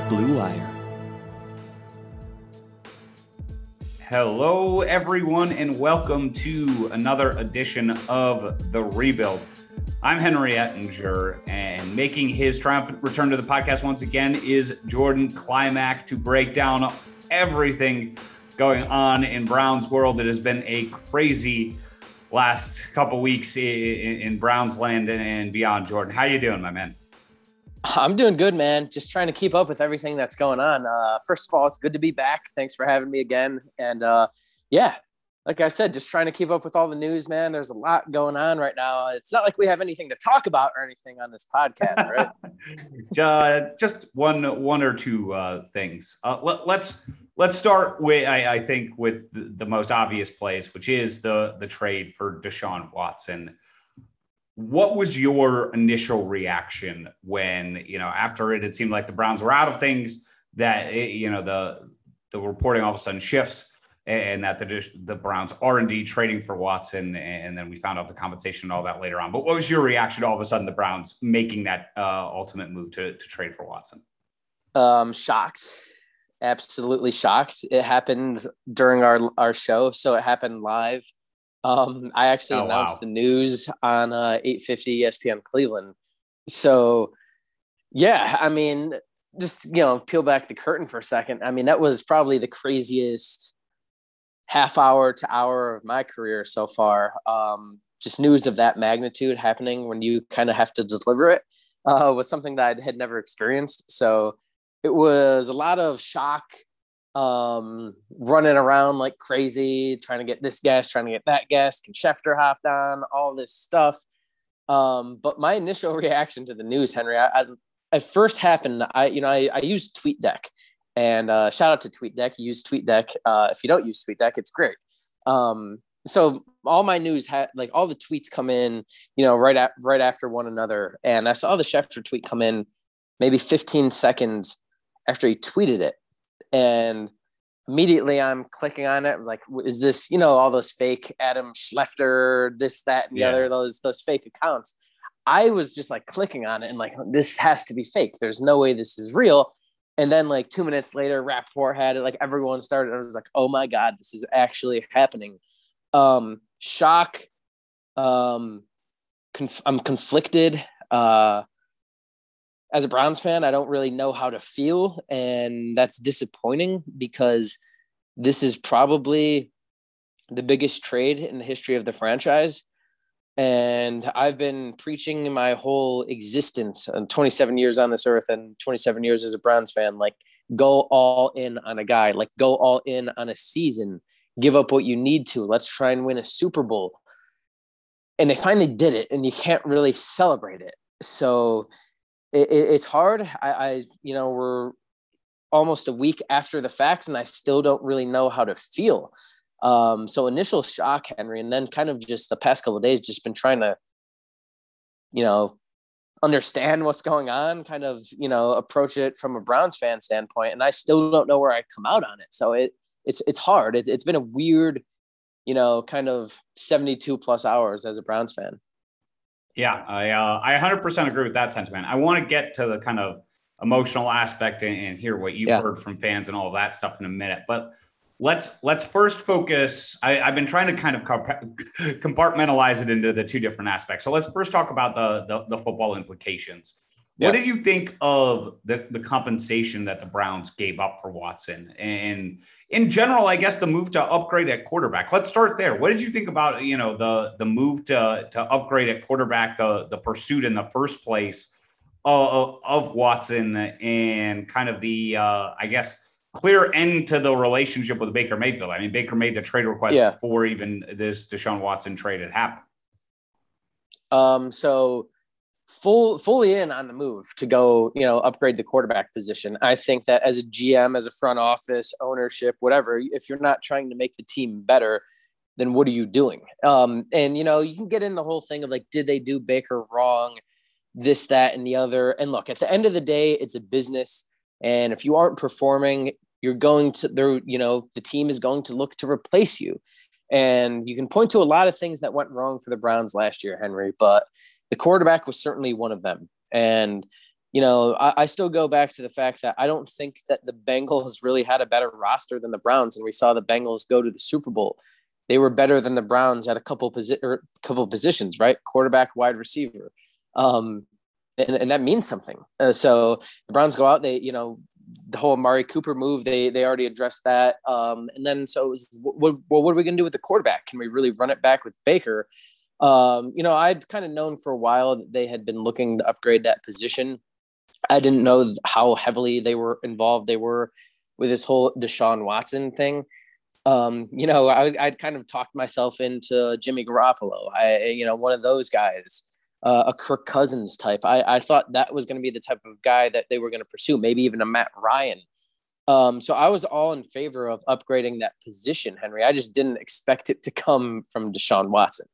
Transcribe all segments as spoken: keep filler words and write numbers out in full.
Blue Wire. Hello, everyone, and welcome to another edition of The Rebuild. I'm Henry Ettinger, and making his triumphant return to the podcast once again is Jordan Klimack to break down everything going on in Browns world. It has been a crazy last couple weeks in, in Browns land and beyond. Jordan, how you doing, my man? I'm doing good, man. Just trying to keep up with everything that's going on. Uh, first of all, it's good to be back. Thanks for having me again. And uh, yeah, like I said, just trying to keep up with all the news, man. There's a lot going on right now. It's not like we have anything to talk about or anything on this podcast, right? uh, just one, one or two uh, things. Uh, let, let's let's start with, I, I think, with the, the most obvious place, which is the the trade for Deshaun Watson. What was your initial reaction when, you know, after it, it seemed like the Browns were out of things, that, it, you know, the the reporting all of a sudden shifts and that the, the Browns are indeed trading for Watson, and then we found out the compensation and all that later on. But what was your reaction to all of a sudden the Browns making that uh, ultimate move to, to trade for Watson? Um, shocked. Absolutely shocked. It happened during our, our show, so it happened live. Um, I actually oh, announced wow. the news on uh, eight fifty E S P N Cleveland. So, yeah, I mean, just, you know, peel back the curtain for a second. I mean, that was probably the craziest half hour to hour of my career so far. Um, just news of that magnitude happening when you kind of have to deliver it uh, was something that I had never experienced. So it was a lot of shock. Um, running around like crazy, trying to get this guest, trying to get that guest. Can Schefter hopped on, all this stuff. Um, but my initial reaction to the news, Henry, I, I it first happened. I, you know, I, I used TweetDeck, and uh, shout out to TweetDeck. Use TweetDeck. Uh, if you don't use TweetDeck, it's great. Um, so all my news had like all the tweets come in, you know, right at right after one another, and I saw the Schefter tweet come in maybe fifteen seconds after he tweeted it. And immediately I'm clicking on it. I was like, is this, you know, all those fake Adam Schefter, this, that, and the Yeah. other, those, those fake accounts. I was just like clicking on it and like, this has to be fake. There's no way this is real. And then like two minutes later, Rappaport had it, like everyone started. I was like, oh my God, this is actually happening. Um, shock. Um, conf- I'm conflicted. Uh, As a Browns fan, I don't really know how to feel, and that's disappointing because this is probably the biggest trade in the history of the franchise. And I've been preaching my whole existence and twenty-seven years on this earth and twenty-seven years as a Browns fan, like go all in on a guy, like go all in on a season, give up what you need to. Let's try and win a Super Bowl. And they finally did it, and you can't really celebrate it. So It, it, it's hard. I, I, you know, we're almost a week after the fact, and I still don't really know how to feel. Um, so initial shock, Henry, and then kind of just the past couple of days, just been trying to, you know, understand what's going on, kind of, you know, approach it from a Browns fan standpoint, and I still don't know where I come out on it. So it, it's, it's hard. It, it's been a weird, you know, kind of seventy-two plus hours as a Browns fan. Yeah, I uh, I one hundred percent agree with that sentiment. I want to get to the kind of emotional aspect and, and hear what you've Yeah. heard from fans and all of that stuff in a minute. But let's let's first focus. I, I've been trying to kind of compartmentalize it into the two different aspects. So let's first talk about the the, the football implications. Yeah. What did you think of the, the compensation that the Browns gave up for Watson? And in general, I guess the move to upgrade at quarterback. Let's start there. What did you think about, you know, the the move to to upgrade at quarterback, the the pursuit in the first place of, of Watson, and kind of the uh, I guess clear end to the relationship with Baker Mayfield? I mean, Baker made the trade request Yeah. before even this Deshaun Watson trade had happened. Um. So. Full, fully in on the move to go, you know, upgrade the quarterback position. I think that as a G M, as a front office, ownership, whatever, if you're not trying to make the team better, then what are you doing? Um, and, you know, you can get in the whole thing of like, did they do Baker wrong? This, that, and the other. And look, at the end of the day, it's a business. And if you aren't performing, you're going to, there, you know, the team is going to look to replace you. And you can point to a lot of things that went wrong for the Browns last year, Henry, but the quarterback was certainly one of them. And you know, I, I still go back to the fact that I don't think that the Bengals really had a better roster than the Browns. And we saw the Bengals go to the Super Bowl. They were better than the Browns at a couple posi- or couple positions, right? Quarterback, wide receiver. Um, and, and that means something. Uh, so the Browns go out, they, you know, the whole Amari Cooper move, they they already addressed that. Um, and then so it was, what, what, what are we going to do with the quarterback? Can we really run it back with Baker? Um, you know, I'd kind of known for a while that they had been looking to upgrade that position. I didn't know how heavily they were involved they were with this whole Deshaun Watson thing. Um, you know, I, I'd kind of talked myself into Jimmy Garoppolo. I, you know, one of those guys, uh, a Kirk Cousins type. I, I thought that was going to be the type of guy that they were going to pursue, maybe even a Matt Ryan. Um, so I was all in favor of upgrading that position, Henry. I just didn't expect it to come from Deshaun Watson.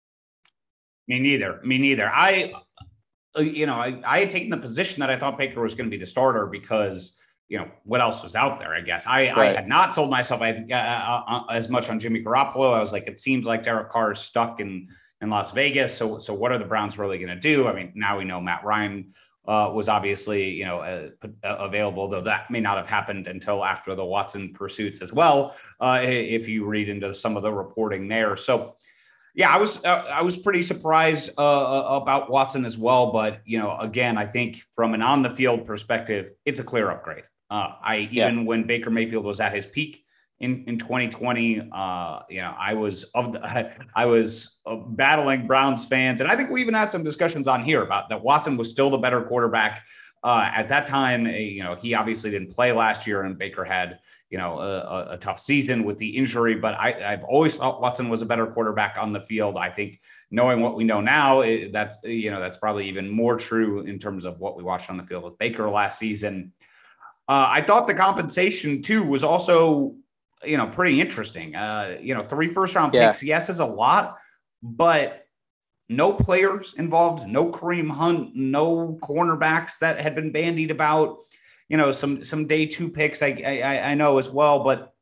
Me neither. Me neither. I, you know, I, I had taken the position that I thought Baker was going to be the starter because, you know, what else was out there, I guess. I, right. I had not sold myself I, uh, uh, as much on Jimmy Garoppolo. I was like, it seems like Derek Carr is stuck in, in Las Vegas. So, so what are the Browns really going to do? I mean, now we know Matt Ryan uh, was obviously, you know, uh, available, though that may not have happened until after the Watson pursuits as well, uh, if you read into some of the reporting there. So, yeah, I was uh, I was pretty surprised uh, about Watson as well. But, you know, again, I think from an on the field perspective, it's a clear upgrade. Uh, I even yeah. when Baker Mayfield was at his peak in, in twenty twenty, uh, you know, I was of the, I was uh, battling Browns fans. And I think we even had some discussions on here about that Watson was still the better quarterback uh, at that time. You know, he obviously didn't play last year and Baker had, you know, a, a tough season with the injury, but I, I've always thought Watson was a better quarterback on the field. I think knowing what we know now, it, that's, you know, that's probably even more true in terms of what we watched on the field with Baker last season. Uh, I thought the compensation too was also, you know, pretty interesting. Uh, you know, three first round yeah. picks, yes, is a lot, but no players involved, no Kareem Hunt, no cornerbacks that had been bandied about. You know, some some day two picks, I, I I know as well, but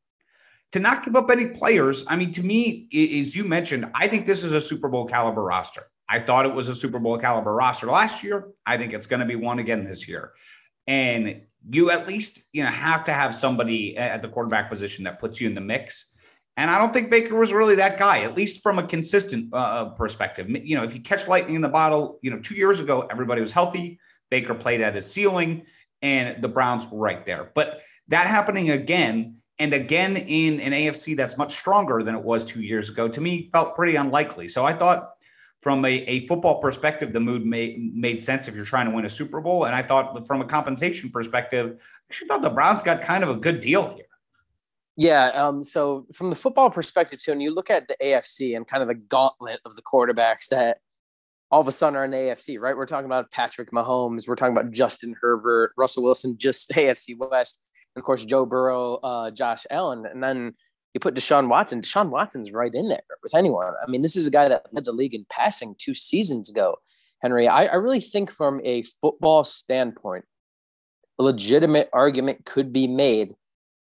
to not give up any players, I mean, to me, as you mentioned, I think this is a Super Bowl caliber roster. I thought it was a Super Bowl caliber roster last year. I think it's going to be one again this year. And you at least, you know, have to have somebody at the quarterback position that puts you in the mix. And I don't think Baker was really that guy, at least from a consistent uh, perspective. You know, if you catch lightning in the bottle, you know, two years ago, everybody was healthy. Baker played at his ceiling. And the Browns were right there. But that happening again and again in an A F C that's much stronger than it was two years ago, to me, felt pretty unlikely. So I thought from a, a football perspective, the mood made, made sense if you're trying to win a Super Bowl. And I thought from a compensation perspective, I actually thought the Browns got kind of a good deal here. Yeah. Um, so from the football perspective, too, and you look at the A F C and kind of the gauntlet of the quarterbacks that all of a sudden are in the A F C, right? We're talking about Patrick Mahomes. We're talking about Justin Herbert, Russell Wilson, just A F C West. And of course, Joe Burrow, uh, Josh Allen. And then you put Deshaun Watson. Deshaun Watson's right in there with anyone. I mean, this is a guy that led the league in passing two seasons ago, Henry. I, I really think from a football standpoint, a legitimate argument could be made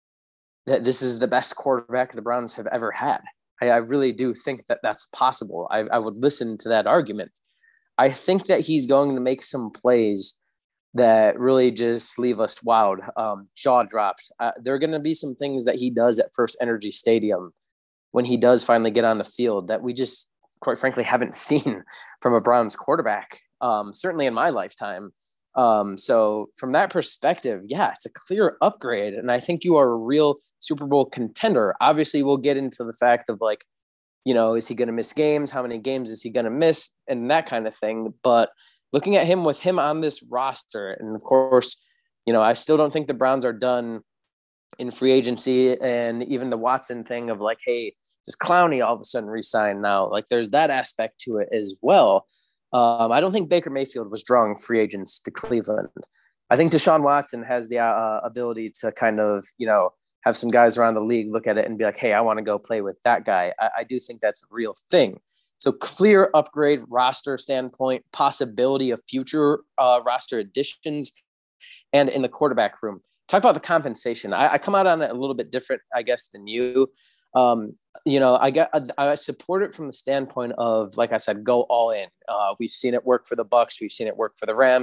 that this is the best quarterback the Browns have ever had. I, I really do think that that's possible. I, I would listen to that argument. I think that he's going to make some plays that really just leave us wowed, um, jaw dropped. Uh, there are going to be some things that he does at First Energy Stadium when he does finally get on the field that we just, quite frankly, haven't seen from a Browns quarterback, um, certainly in my lifetime. Um, so from that perspective, yeah, it's a clear upgrade. And I think you are a real Super Bowl contender. Obviously, we'll get into the fact of like, you know, is he going to miss games? How many games is he going to miss? And that kind of thing. But looking at him with him on this roster, and of course, you know, I still don't think the Browns are done in free agency, and even the Watson thing of like, hey, does Clowney all of a sudden resign now? Like there's that aspect to it as well. Um, I don't think Baker Mayfield was drawing free agents to Cleveland. I think Deshaun Watson has the uh, ability to kind of, you know, have some guys around the league look at it and be like, hey, I want to go play with that guy. I, I do think that's a real thing. So clear upgrade roster standpoint, possibility of future uh, roster additions, and in the quarterback room. Talk about the compensation. I, I come out on it a little bit different, I guess, than you. Um, you know, I got I support it from the standpoint of, like I said, go all in. Uh, we've seen it work for the Bucs. We've seen it work for the Rams.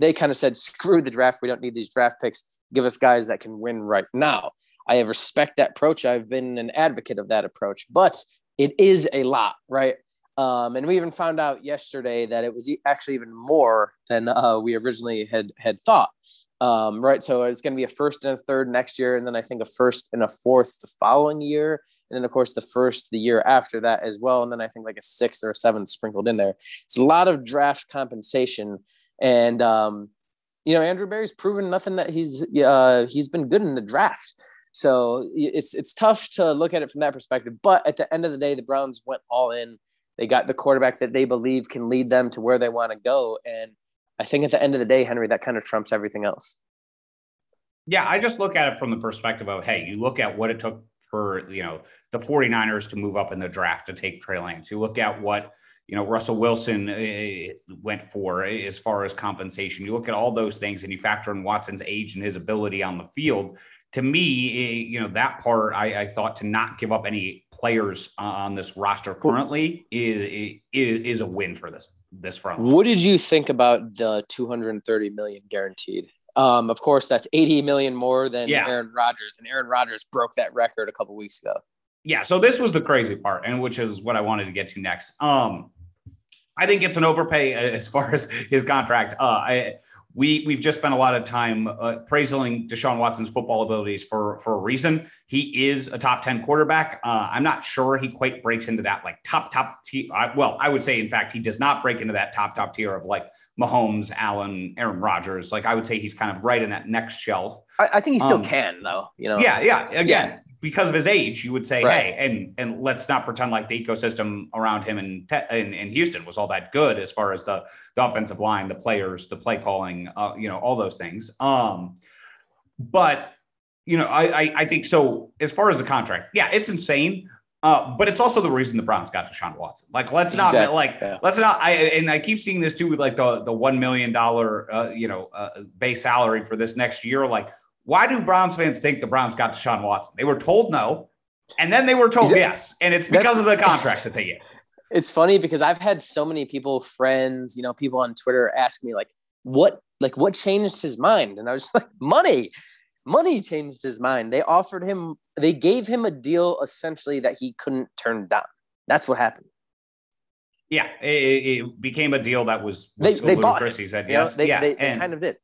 they kind of said, screw the draft. We don't need these draft picks. Give us guys that can win right now. I respect that approach. I've been an advocate of that approach, but it is a lot, right? Um, and we even found out yesterday that it was actually even more than uh, we originally had had thought. Um, right. So it's going to be a first and a third next year. And then I think a first and a fourth the following year. And then, of course, the first the year after that as well. And then I think like a sixth or a seventh sprinkled in there. It's a lot of draft compensation. And, um, you know, Andrew Berry's proven nothing that he's uh, he's been good in the draft. So it's it's tough to look at it from that perspective. But at the end of the day, the Browns went all in. They got the quarterback that they believe can lead them to where they want to go. And I think at the end of the day, Henry, that kind of trumps everything else. Yeah, I just look at it from the perspective of, hey, you look at what it took for, you know, the 49ers to move up in the draft to take Trey Lance. You look at what, you know, Russell Wilson uh, went for as far as compensation. You look at all those things and you factor in Watson's age and his ability on the field. To me, you know, that part I, I thought to not give up any players on this roster currently is, is, is a win for this. This front. What did you think about the two hundred thirty million guaranteed? Um, of course, that's eighty million more than yeah. Aaron Rodgers, and Aaron Rodgers broke that record a couple weeks ago. Yeah, so this was the crazy part, and which is what I wanted to get to next. Um, I think it's an overpay as far as his contract. Uh, I, we we've just spent a lot of time uh, praising Deshaun Watson's football abilities for for a reason. He is a top ten quarterback. Uh, I'm not sure he quite breaks into that like top top tier. Well, I would say in fact he does not break into that top top tier of like Mahomes, Allen, Aaron Rodgers. Like I would say he's kind of right in that next shelf. I, I think he still um, can though. You know. Yeah, yeah. Again. Yeah. Because of his age, you would say, right. hey, and and let's not pretend like the ecosystem around him in, in in Houston was all that good as far as the, the offensive line, the players, the play calling, uh, you know, all those things. Um, but, you know, I, I I think so as far as the contract, yeah, it's insane. Uh, but it's also the reason the Browns got Deshaun Watson. Like, let's not exactly. like yeah. let's not. I and I keep seeing this too with like the the one million dollar uh, you know uh, base salary for this next year, like. Why do Browns fans think the Browns got Deshaun Watson? They were told no, and then they were told exactly. yes, and it's because That's, of the contract that they get. It's funny because I've had so many people, friends, you know, people on Twitter ask me like, "What, like, what changed his mind?" And I was like, "Money, money changed his mind." They offered him, they gave him a deal essentially that he couldn't turn down. That's what happened. Yeah, it, it became a deal that was, was they so they bought. Chris, he said you yes. know, they, yeah, they, they and, kind of did.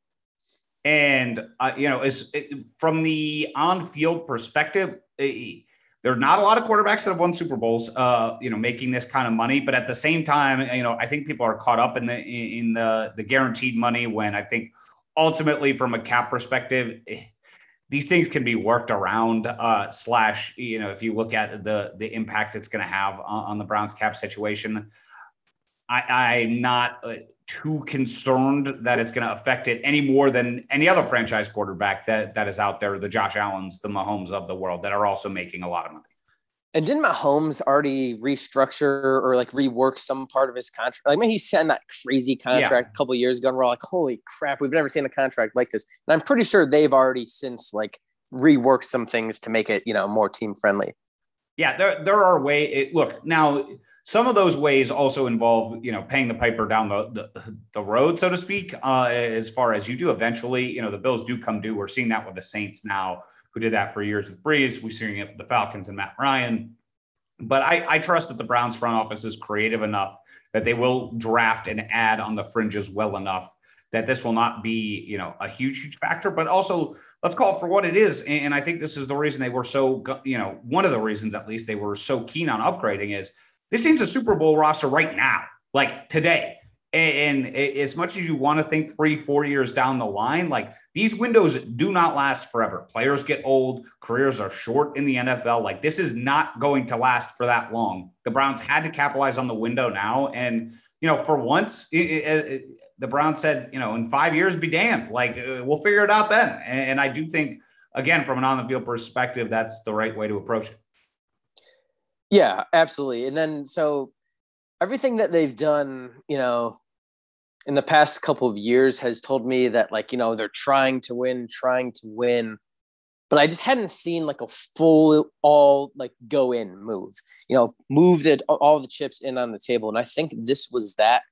And, uh, you know, as, from the on-field perspective, uh, there are not a lot of quarterbacks that have won Super Bowls, uh, you know, making this kind of money. But at the same time, you know, I think people are caught up in the in the, the guaranteed money when I think ultimately from a cap perspective, these things can be worked around uh, slash, you know, if you look at the, the impact it's going to have on, on the Browns cap situation, I, I'm not uh, too concerned that it's going to affect it any more than any other franchise quarterback that that is out there, the Josh Allens, the Mahomes of the world that are also making a lot of money. And didn't Mahomes already restructure or like rework some part of his contract? Like, I mean, he signed that crazy contract yeah. a couple of years ago, and we're all like, holy crap, we've never seen a contract like this. And I'm pretty sure they've already since like reworked some things to make it, you know, more team friendly. Yeah, there, there are ways. Look, now some of those ways also involve, you know, paying the piper down the, the, the road, so to speak, uh, as far as you do eventually, you know, the bills do come due. We're seeing that with the Saints now, who did that for years with Breeze. We're seeing it with the Falcons and Matt Ryan. But I, I trust that the Browns front office is creative enough that they will draft and add on the fringes well enough that this will not be, you know, a huge, huge factor, but also let's call it for what it is. And I think this is the reason they were so, you know, one of the reasons at least they were so keen on upgrading is this seems a Super Bowl roster right now, like today. And, and as much as you want to think three, four years down the line, like these windows do not last forever. Players get old, careers are short in the N F L. Like this is not going to last for that long. The Browns had to capitalize on the window now. And, you know, for once, it, it, it, the Browns said, you know, in five years, be damned. Like uh, we'll figure it out then. And, and I do think, again, from an on the field perspective, that's the right way to approach it. Yeah, absolutely. And then so everything that they've done, you know, in the past couple of years has told me that, like, you know, they're trying to win, trying to win, but I just hadn't seen like a full all like go in move, you know, move that all the chips in on the table. And I think this was that.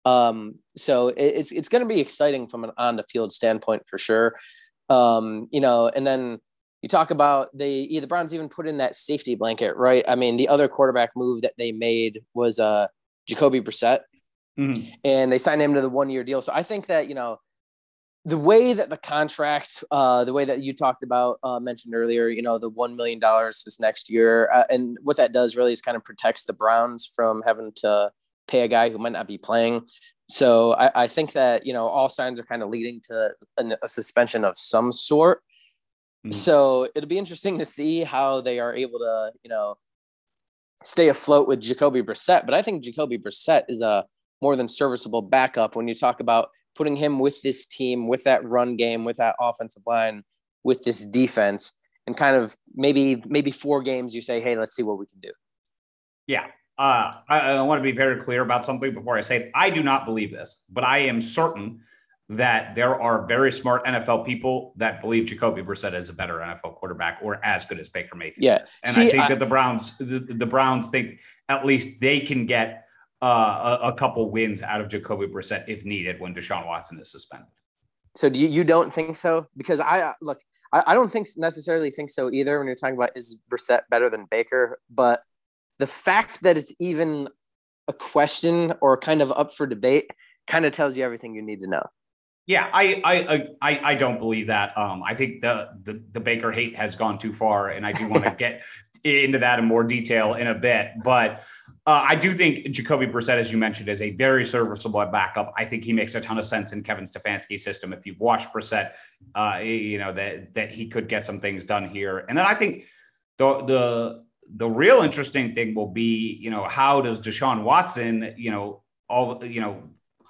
Um, so it, it's it's going to be exciting from an on the field standpoint for sure. Um, you know, and then you talk about they the Browns even put in that safety blanket, right? I mean, the other quarterback move that they made was uh Jacoby Brissett, mm-hmm. and they signed him to the one year deal. So I think that, you know, the way that the contract, uh, the way that you talked about, uh, mentioned earlier, you know, the one million dollars this next year, uh, and what that does really is kind of protects the Browns from having to pay a guy who might not be playing. So I, I think that, you know, all signs are kind of leading to a, a suspension of some sort. Mm-hmm. So it'll be interesting to see how they are able to, you know, stay afloat with Jacoby Brissett. But I think Jacoby Brissett is a more than serviceable backup when you talk about putting him with this team, with that run game, with that offensive line, with this defense, and kind of maybe maybe four games you say, hey, let's see what we can do. Yeah. Uh, I, I want to be very clear about something before I say it. I do not believe this, but I am certain that there are very smart N F L people that believe Jacoby Brissett is a better N F L quarterback or as good as Baker Mayfield. Yes. And See, I think I, that the Browns, the, the Browns think at least they can get uh, a, a couple wins out of Jacoby Brissett if needed when Deshaun Watson is suspended. So do you, you don't think so? Because I look, I, I don't think necessarily think so either when you're talking about is Brissett better than Baker, but the fact that it's even a question or kind of up for debate kind of tells you everything you need to know. Yeah, I I I I don't believe that. Um, I think the, the the Baker hate has gone too far, and I do want to get into that in more detail in a bit. But uh, I do think Jacoby Brissett, as you mentioned, is a very serviceable backup. I think he makes a ton of sense in Kevin Stefanski's system. If you've watched Brissett, uh, you know that that he could get some things done here. And then I think the the the real interesting thing will be, you know, how does Deshaun Watson, you know, all you know,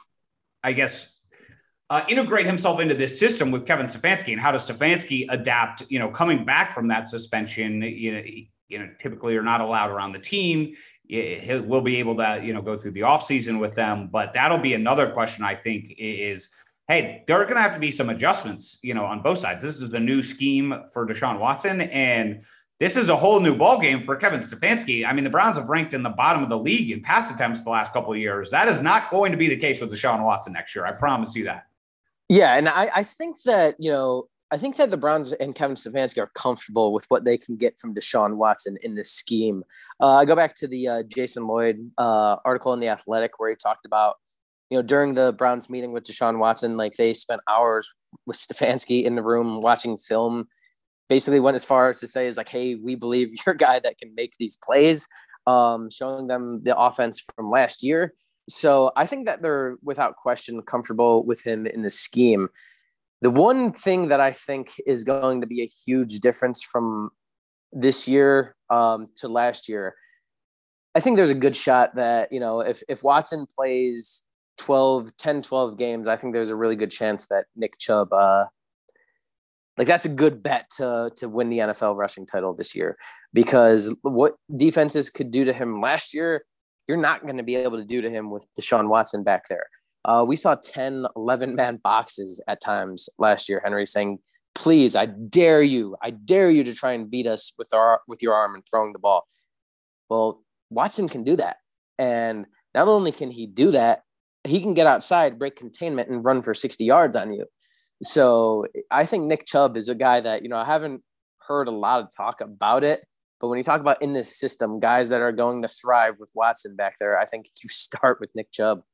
I guess. Uh, integrate himself into this system with Kevin Stefanski, and how does Stefanski adapt, you know, coming back from that suspension, you know, you know, typically are not allowed around the team. He will be able to, you know, go through the offseason with them, but that'll be another question I think is, hey, there are going to have to be some adjustments, you know, on both sides. This is a new scheme for Deshaun Watson, and this is a whole new ballgame for Kevin Stefanski. I mean, the Browns have ranked in the bottom of the league in pass attempts the last couple of years. That is not going to be the case with Deshaun Watson next year. I promise you that. Yeah, and I, I think that, you know, I think that the Browns and Kevin Stefanski are comfortable with what they can get from Deshaun Watson in this scheme. Uh, I go back to the uh, Jason Lloyd uh, article in The Athletic where he talked about, you know, during the Browns meeting with Deshaun Watson, like they spent hours with Stefanski in the room watching film, basically went as far as to say is like, hey, we believe you're a guy that can make these plays, um, showing them the offense from last year. So I think that they're without question comfortable with him in the scheme. The one thing that I think is going to be a huge difference from this year um, to last year, I think there's a good shot that, you know, if, if Watson plays twelve, ten, twelve games, I think there's a really good chance that Nick Chubb, uh, like that's a good bet to, to win the N F L rushing title this year, because what defenses could do to him last year, you're not going to be able to do to him with Deshaun Watson back there. Uh, we saw ten, eleven man boxes at times last year, Henry, saying, please, I dare you, I dare you to try and beat us with our, with your arm and throwing the ball. Well, Watson can do that. And not only can he do that, he can get outside, break containment, and run for sixty yards on you. So I think Nick Chubb is a guy that, you know, I haven't heard a lot of talk about it, but when you talk about in this system, guys that are going to thrive with Watson back there, I think you start with Nick Chubb.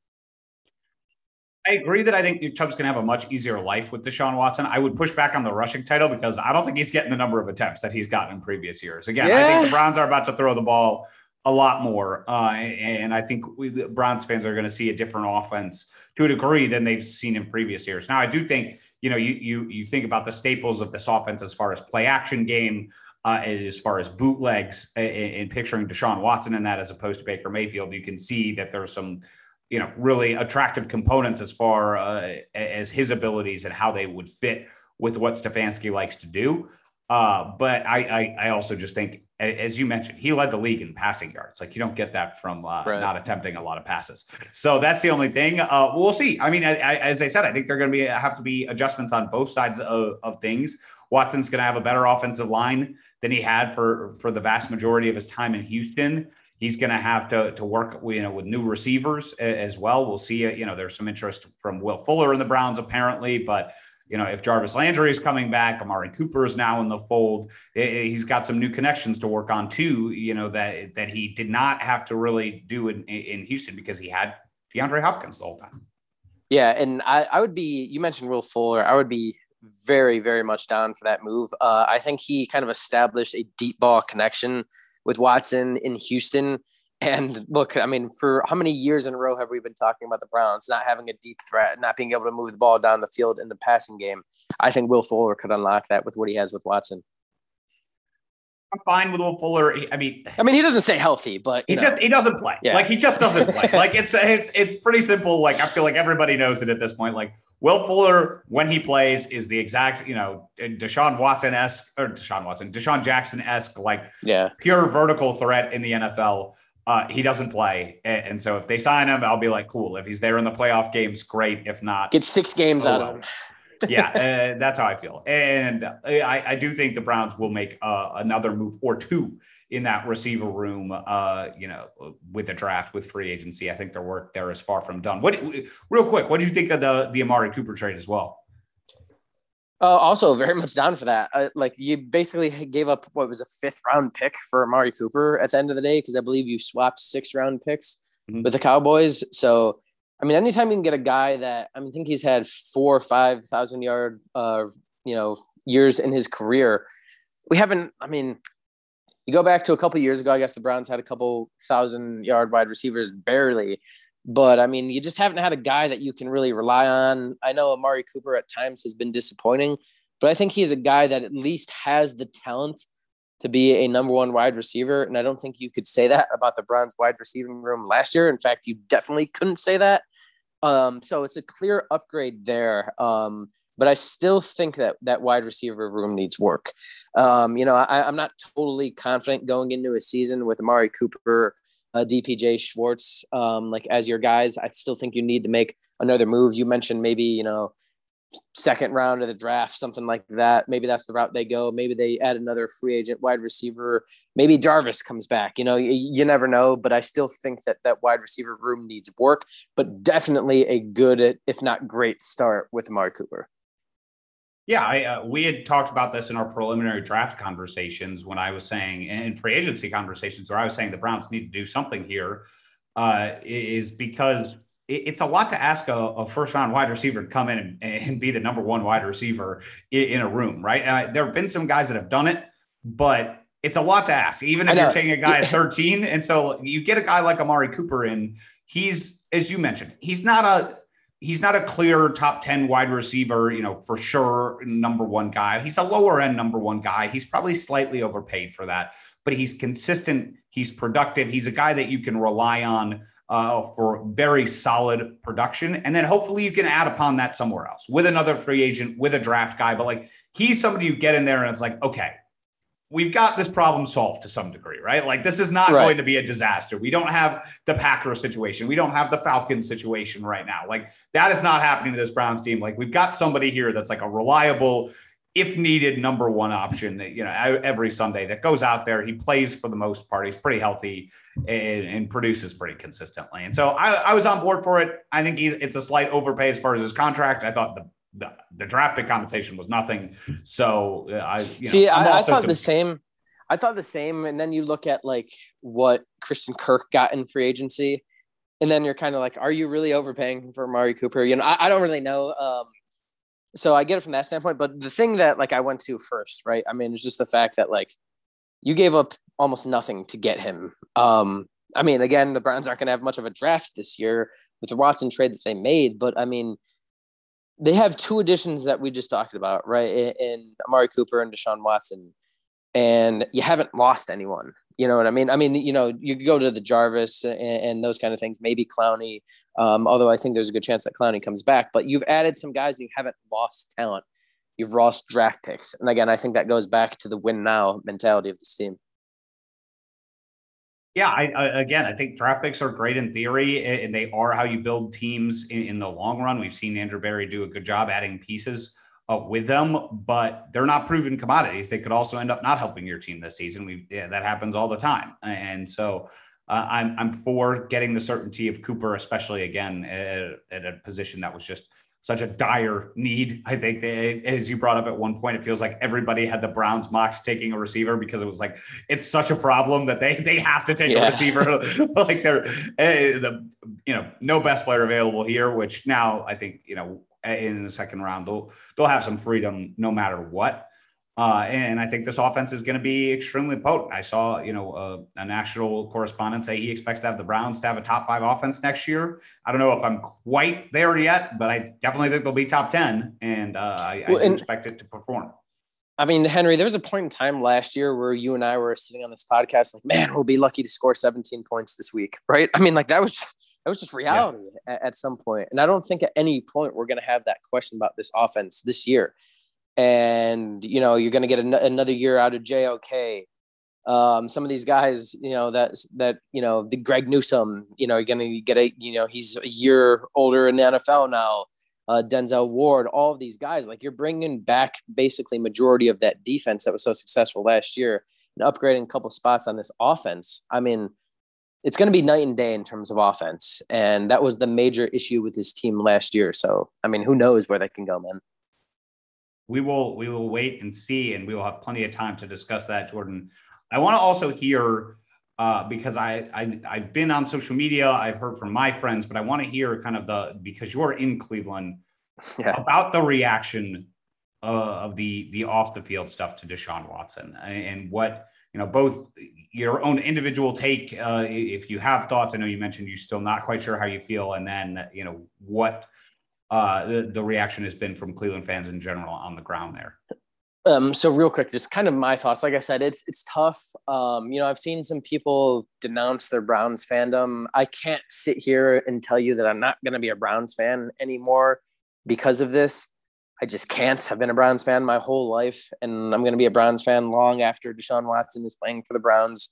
I agree that I think Nick Chubb's going to have a much easier life with Deshaun Watson. I would push back on the rushing title because I don't think he's getting the number of attempts that he's gotten in previous years. Again, yeah. I think the Browns are about to throw the ball a lot more. Uh, and I think we, the Browns fans are going to see a different offense to a degree than they've seen in previous years. Now, I do think, you know, you you you think about the staples of this offense as far as play action game, uh, as far as bootlegs, and, and picturing Deshaun Watson in that as opposed to Baker Mayfield, you can see that there's some, you know, really attractive components as far uh, as his abilities and how they would fit with what Stefanski likes to do. Uh, but I, I, I also just think, as you mentioned, he led the league in passing yards. Like you don't get that from uh, right. not attempting a lot of passes. So that's the only thing. Uh, we'll see. I mean, I, I, as I said, I think they're going to be have to be adjustments on both sides of, of things. Watson's going to have a better offensive line than he had for, for the vast majority of his time in Houston. He's going to have to to work, you know, with new receivers as well. We'll see. You know, there's some interest from Will Fuller in the Browns apparently, but you know, if Jarvis Landry is coming back, Amari Cooper is now in the fold. He's got some new connections to work on too. You know, that that he did not have to really do in, in Houston because he had DeAndre Hopkins the whole time. Yeah, and I, I would be. You mentioned Will Fuller. I would be very, very much down for that move. Uh, I think he kind of established a deep ball connection with Watson in Houston. And look, I mean, for how many years in a row have we been talking about the Browns not having a deep threat, not being able to move the ball down the field in the passing game? I think Will Fuller could unlock that with what he has with Watson. I'm fine with Will Fuller. I mean, I mean, he doesn't stay healthy, but he know. just he doesn't play. Yeah. Like he just doesn't play. Like it's it's it's pretty simple. Like I feel like everybody knows it at this point. Like Will Fuller, when he plays, is the exact, you know, Deshaun Watson-esque or Deshaun Watson, Deshaun Jackson-esque, like yeah, pure vertical threat in the N F L. Uh, he doesn't play. And, and so if they sign him, I'll be like, cool. If he's there in the playoff games, great. If not, get six games oh, out of him. yeah, uh, that's how I feel. And I, I do think the Browns will make uh, another move or two in that receiver room, uh, you know, with the draft, with free agency. I think their work there is far from done. What, real quick, what do you think of the, the Amari Cooper trade as well? Uh, also, very much down for that. Uh, like you basically gave up what was a fifth round pick for Amari Cooper at the end of the day, because I believe you swapped six round picks mm-hmm. with the Cowboys. So, I mean, anytime you can get a guy that, I mean, I think he's had four or five thousand yard, uh, you know, years in his career. We haven't, I mean, you go back to a couple of years ago, I guess the Browns had a couple thousand yard wide receivers, barely. But, I mean, you just haven't had a guy that you can really rely on. I know Amari Cooper at times has been disappointing, but I think he's a guy that at least has the talent to be a number one wide receiver. And I don't think you could say that about the Browns wide receiving room last year. In fact, you definitely couldn't say that. Um, so it's a clear upgrade there. Um, but I still think that that wide receiver room needs work. Um, you know, I, I'm not totally confident going into a season with Amari Cooper, uh, D P J Schwartz, um, like as your guys. I still think you need to make another move. You mentioned maybe, you know, second round of the draft, something like that. Maybe that's the route they go. Maybe they add another free agent wide receiver. Maybe Jarvis comes back. You know, you, you never know, but I still think that that wide receiver room needs work, but definitely a good, if not great start with Amari Cooper. Yeah, I, uh, we had talked about this in our preliminary draft conversations when I was saying, and in free agency conversations where I was saying the Browns need to do something here, uh, is because it's a lot to ask a, a first round wide receiver to come in and, and be the number one wide receiver in, in a room, right? Uh, there have been some guys that have done it, but it's a lot to ask, even if you're taking a guy at thirteen. And so you get a guy like Amari Cooper in, he's, as you mentioned, he's not a, he's not a clear top ten wide receiver, you know, for sure, number one guy. He's a lower end number one guy. He's probably slightly overpaid for that, but he's consistent. He's productive. He's a guy that you can rely on Uh, for very solid production. And then hopefully you can add upon that somewhere else with another free agent, with a draft guy. But like, he's somebody you get in there and it's like, okay, we've got this problem solved to some degree, right? Like, this is not right. going to be a disaster. We don't have the Packers situation. We don't have the Falcons situation right now. Like, that is not happening to this Browns team. Like, we've got somebody here that's like a reliable, if needed, number one option that, you know, every Sunday that goes out there. He plays for the most part. He's pretty healthy and, and produces pretty consistently. And so I, I was on board for it. I think he's, it's a slight overpay as far as his contract. I thought the the, the draft pick compensation was nothing. So uh, I you see, know, I, I thought the same. I thought the same. And then you look at like what Christian Kirk got in free agency, and then you're kind of like, are you really overpaying for Amari Cooper? You know, I, I don't really know. Um, So I get it from that standpoint, but the thing that like I went to first, right? I mean, it's just the fact that like you gave up almost nothing to get him. Um, I mean, again, the Browns aren't going to have much of a draft this year with the Watson trade that they made, but I mean, they have two additions that we just talked about, right? In, in Amari Cooper and Deshaun Watson, and you haven't lost anyone. You know what I mean? I mean, you know, you go to the Jarvis and, and those kind of things, maybe Clowney, um, although I think there's a good chance that Clowney comes back. But you've added some guys and you haven't lost talent. You've lost draft picks. And again, I think that goes back to the win now mentality of this team. Yeah, I, I again, I think draft picks are great in theory, and they are how you build teams in, in the long run. We've seen Andrew Berry do a good job adding pieces Uh, with them, but they're not proven commodities. They could also end up not helping your team this season. We yeah, that happens all the time. And so Uh, I'm I'm for getting the certainty of Cooper, especially again at, at a position that was just such a dire need. I think they, as you brought up at one point, it feels like everybody had the Browns mocks taking a receiver because it was like it's such a problem that they they have to take yeah. a receiver. Like they're uh, the you know no best player available here, which now I think you know in the second round they'll they'll have some freedom no matter what. Uh, and I think this offense is going to be extremely potent. I saw, you know, uh, a national correspondent say he expects to have the Browns to have a top five offense next year. I don't know if I'm quite there yet, but I definitely think they'll be top ten, and uh, I, well, I and, expect it to perform. I mean, Henry, there was a point in time last year where you and I were sitting on this podcast like, man, we'll be lucky to score seventeen points this week, right? I mean, like that was just, that was just reality yeah. at, at some point. And I don't think at any point we're going to have that question about this offense this year. And, you know, you're going to get an- another year out of J O K. Um, some of these guys, you know, that, that, you know, the Greg Newsome, you know, you're going to get a, you know, he's a year older in the N F L now. Uh, Denzel Ward, all of these guys, like you're bringing back basically majority of that defense that was so successful last year and upgrading a couple spots on this offense. I mean, it's going to be night and day in terms of offense. And that was the major issue with his team last year. So, I mean, who knows where that can go, man. We will we will wait and see, and we will have plenty of time to discuss that, Jordan. I want to also hear, uh, because I, I, I've been on social media, I've heard from my friends, but I want to hear kind of the, because you're in Cleveland, yeah. about the reaction uh, of the the off the field stuff to Deshaun Watson, and what, you know, both your own individual take, uh, if you have thoughts. I know you mentioned you're still not quite sure how you feel, and then, you know, what uh, the, the reaction has been from Cleveland fans in general on the ground there. Um, so real quick, just kind of my thoughts. Like I said, it's it's tough. Um, you know, I've seen some people denounce their Browns fandom. I can't sit here and tell you that I'm not going to be a Browns fan anymore because of this. I just can't. I've been a Browns fan my whole life, and I'm going to be a Browns fan long after Deshaun Watson is playing for the Browns.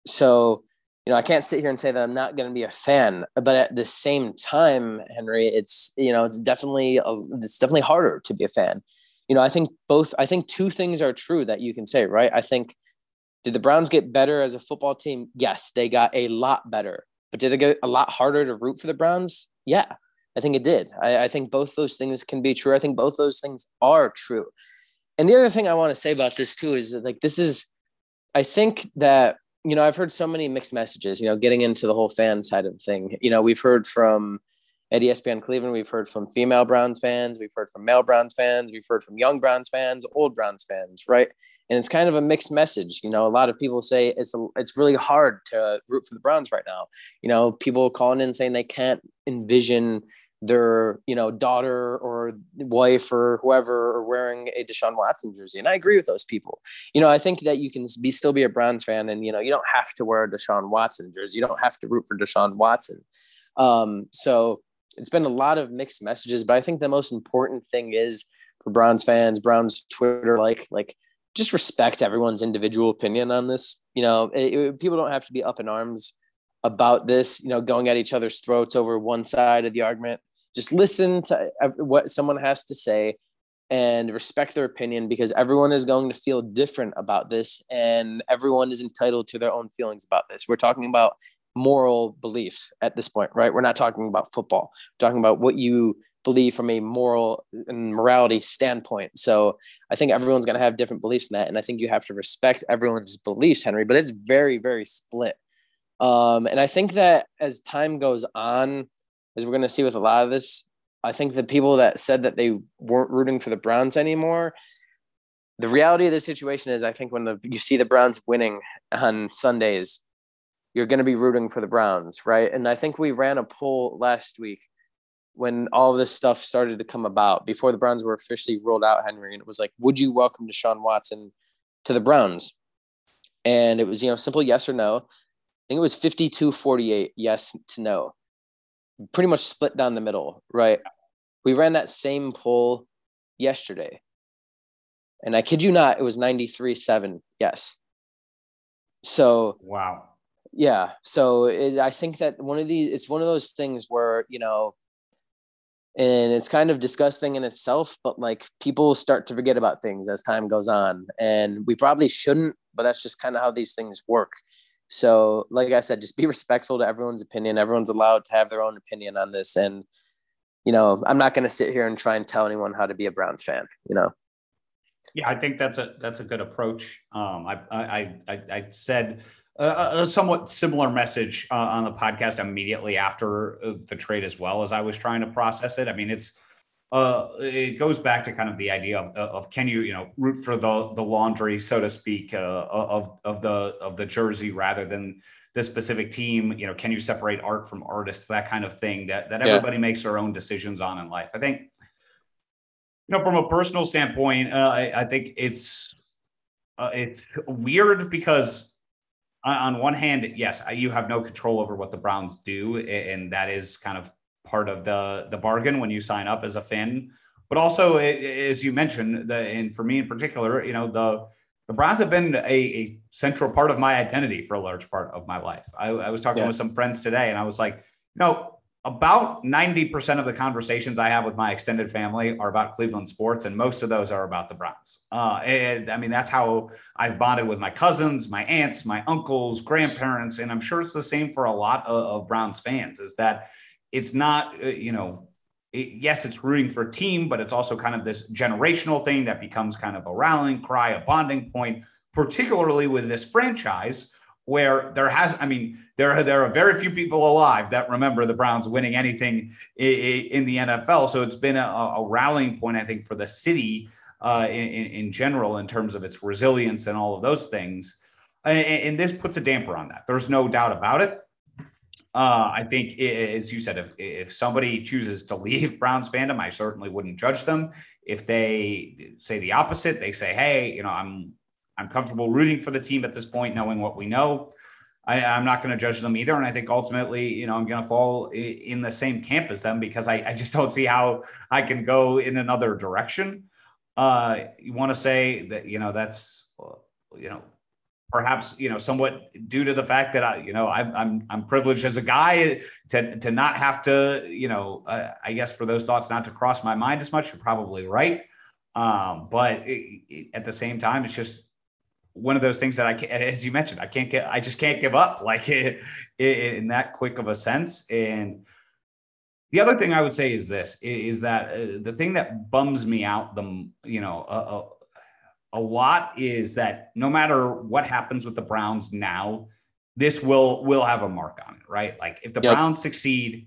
So, you know, I can't sit here and say that I'm not going to be a fan. But at the same time, Henry, it's, you know, it's definitely a, it's definitely harder to be a fan. You know, I think both, I think two things are true that you can say, right? I think, did the Browns get better as a football team? Yes, they got a lot better. But did it get a lot harder to root for the Browns? Yeah, I think it did. I, I think both those things can be true. I think both those things are true. And the other thing I want to say about this too is that, like, this is, I think that, you know, I've heard so many mixed messages, you know, getting into the whole fan side of the thing. You know, we've heard from at E S P N Cleveland, we've heard from female Browns fans, we've heard from male Browns fans, we've heard from young Browns fans, old Browns fans, right? And it's kind of a mixed message. You know, a lot of people say it's a, it's really hard to root for the Browns right now. You know, people calling in saying they can't envision their, you know, daughter or wife or whoever are wearing a Deshaun Watson jersey. And I agree with those people. You know, I think that you can be still be a Browns fan, and, you know, you don't have to wear a Deshaun Watson jersey. You don't have to root for Deshaun Watson. Um, so it's been a lot of mixed messages, but I think the most important thing is for Browns fans, Browns Twitter, like, like just respect everyone's individual opinion on this. You know, it, it, people don't have to be up in arms about this, you know, going at each other's throats over one side of the argument. Just listen to what someone has to say and respect their opinion, because everyone is going to feel different about this, and everyone is entitled to their own feelings about this. We're talking about moral beliefs at this point, right? We're not talking about football. We're talking about what you believe from a moral and morality standpoint. So I think everyone's going to have different beliefs in that. And I think you have to respect everyone's beliefs, Henry, but it's very, very split. Um, and I think that as time goes on, as we're going to see with a lot of this, I think the people that said that they weren't rooting for the Browns anymore, the reality of the situation is, I think when the, you see the Browns winning on Sundays, you're going to be rooting for the Browns, right? And I think we ran a poll last week when all of this stuff started to come about, before the Browns were officially rolled out, Henry, and it was like, would you welcome Deshaun Watson to the Browns? And it was, you know, simple yes or no. I think it was fifty-two forty-eight yes to no. Pretty much split down the middle, right? We ran that same poll yesterday, and I kid you not, it was ninety-three seven yes. So wow. Yeah. So it, I think that one of these, it's one of those things where, you know, and it's kind of disgusting in itself, but like people start to forget about things as time goes on, and we probably shouldn't, but that's just kind of how these things work. So, like I said, just be respectful to everyone's opinion. Everyone's allowed to have their own opinion on this. And, you know, I'm not going to sit here and try and tell anyone how to be a Browns fan, you know? Yeah, I think that's a that's a good approach. Um, I I I, I said a, a somewhat similar message uh, on the podcast immediately after the trade, as well as I was trying to process it. I mean, it's uh, it goes back to kind of the idea of, of can you you know root for the the laundry, so to speak, uh, of of the of the jersey rather than the specific team. You know, can you separate art from artists? That kind of thing that that everybody yeah. makes their own decisions on in life. I think. You know, from a personal standpoint, uh, I, I think it's uh, it's weird because on, on one hand, yes, you have no control over what the Browns do, and that is kind of part of the the bargain when you sign up as a fan. But also, as you mentioned, the, and for me in particular, you know, the the Browns have been a, a central part of my identity for a large part of my life. I, I was talking yeah. with some friends today, and I was like, you know. About ninety percent of the conversations I have with my extended family are about Cleveland sports, and most of those are about the Browns. Uh, and I mean, that's how I've bonded with my cousins, my aunts, my uncles, grandparents, and I'm sure it's the same for a lot of, of Browns fans, is that it's not, uh, you know, it, yes, it's rooting for a team, but it's also kind of this generational thing that becomes kind of a rallying cry, a bonding point, particularly with this franchise, where there has, I mean, there, there are very few people alive that remember the Browns winning anything in the N F L. So it's been a, a rallying point, I think, for the city uh, in, in general, in terms of its resilience and all of those things. And, and this puts a damper on that. There's no doubt about it. Uh, I think, as you said, if, if somebody chooses to leave Browns fandom, I certainly wouldn't judge them. If they say the opposite, they say, hey, you know, I'm, I'm comfortable rooting for the team at this point, knowing what we know. I, I'm not going to judge them either. And I think ultimately, you know, I'm going to fall in the same camp as them because I, I just don't see how I can go in another direction. Uh, you want to say that, you know, that's, you know, perhaps, you know, somewhat due to the fact that I, you know, I, I'm, I'm privileged as a guy to, to not have to, you know, uh, I guess for those thoughts not to cross my mind as much. You're probably right. Um, but it, it, at the same time, it's just, one of those things that I can, as you mentioned, I can't get, I just can't give up like it, it, in that quick of a sense. And the other thing I would say is this, is that uh, the thing that bums me out, the, you know, a, a, a lot is that no matter what happens with the Browns now, this will, will have a mark on it, right? Like if the yep. Browns succeed,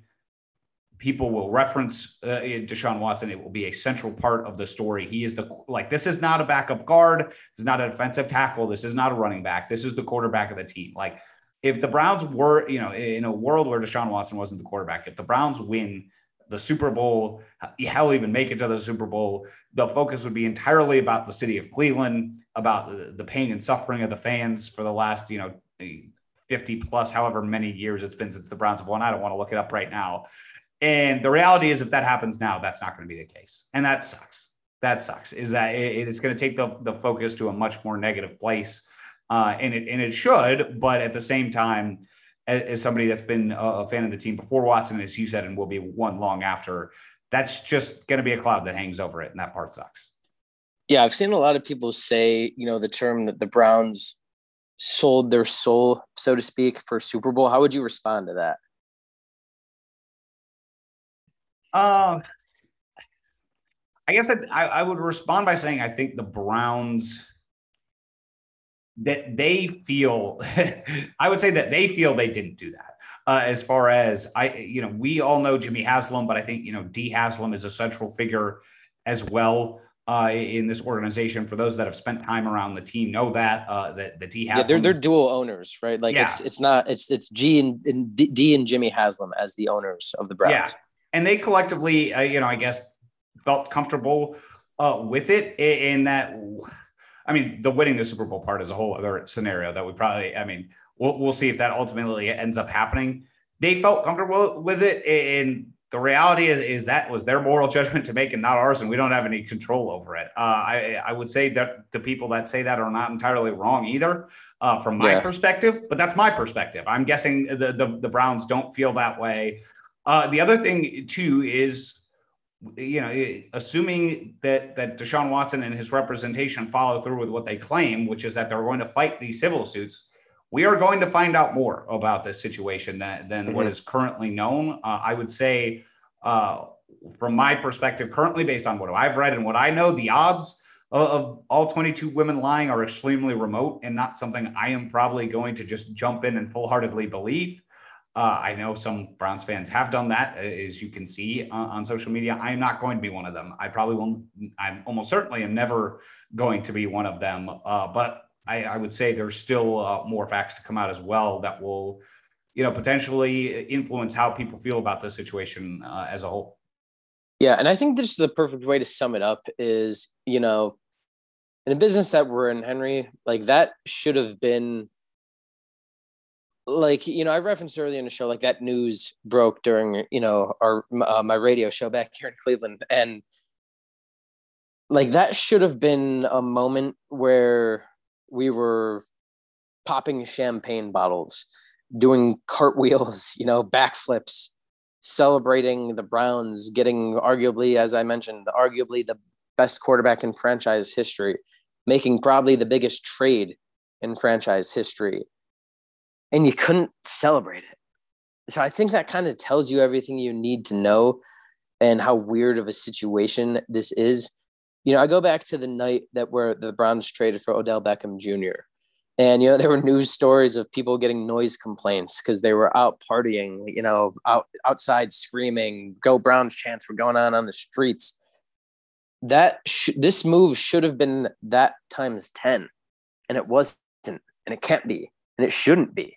people will reference uh, Deshaun Watson. It will be a central part of the story. He is the, like, this is not a backup guard. This is not a defensive tackle. This is not a running back. This is the quarterback of the team. Like if the Browns were, you know, in a world where Deshaun Watson wasn't the quarterback, if the Browns win the Super Bowl, hell, even make it to the Super Bowl, the focus would be entirely about the city of Cleveland, about the, the pain and suffering of the fans for the last, you know, fifty plus, however many years it's been since the Browns have won. I don't want to look it up right now. And the reality is, if that happens now, that's not going to be the case. And that sucks. That sucks, is that it, it's going to take the, the focus to a much more negative place. Uh, and, it, and it should, but at the same time, as, as somebody that's been a, a fan of the team before Watson, as you said, and will be one long after, that's just going to be a cloud that hangs over it. And that part sucks. Yeah, I've seen a lot of people say, you know, the term that the Browns sold their soul, so to speak, for Super Bowl. How would you respond to that? Uh, I guess I, I would respond by saying I think the Browns, that they feel, I would say that they feel they didn't do that. Uh, as far as I, you know, we all know Jimmy Haslam, but I think, you know, D Haslam is a central figure as well uh, in this organization. For those that have spent time around the team, know that uh, that the D Haslam, yeah, they're they're dual owners, right? Like yeah. it's it's not it's it's G and, and D, D and Jimmy Haslam as the owners of the Browns. Yeah. And they collectively, uh, you know, I guess, felt comfortable uh, with it in that, I mean, the winning the Super Bowl part is a whole other scenario that we probably, I mean, we'll, we'll see if that ultimately ends up happening. They felt comfortable with it. And the reality is, is that was their moral judgment to make and not ours. And we don't have any control over it. Uh, I, I would say that the people that say that are not entirely wrong either uh, from my yeah. perspective, but that's my perspective. I'm guessing the, the, the Browns don't feel that way. Uh, the other thing, too, is, you know, assuming that that Deshaun Watson and his representation follow through with what they claim, which is that they're going to fight these civil suits, we are going to find out more about this situation than, than mm-hmm. what is currently known. Uh, I would say, uh, from my perspective, currently, based on what I've read and what I know, the odds of, of all twenty-two women lying are extremely remote and not something I am probably going to just jump in and full-heartedly believe. Uh, I know some Browns fans have done that, as you can see uh, on social media. I am not going to be one of them. I probably will. I'm almost certainly am never going to be one of them. Uh, but I, I would say there's still uh, more facts to come out as well that will, you know, potentially influence how people feel about this situation uh, as a whole. Yeah, and I think this is the perfect way to sum it up is, you know, in the business that we're in, Henry, like that should have been. Like, you know, I referenced earlier in the show, like that news broke during, you know, our, uh, my radio show back here in Cleveland. And like, that should have been a moment where we were popping champagne bottles, doing cartwheels, you know, backflips, celebrating the Browns, getting arguably, as I mentioned, arguably the best quarterback in franchise history, making probably the biggest trade in franchise history. And you couldn't celebrate it. So I think that kind of tells you everything you need to know and how weird of a situation this is. You know, I go back to the night that where the Browns traded for Odell Beckham Junior And, you know, there were news stories of people getting noise complaints because they were out partying, you know, out outside screaming, "Go Browns" chants were going on on the streets. That sh- this move should have been that times ten, and it wasn't, and it can't be, and it shouldn't be.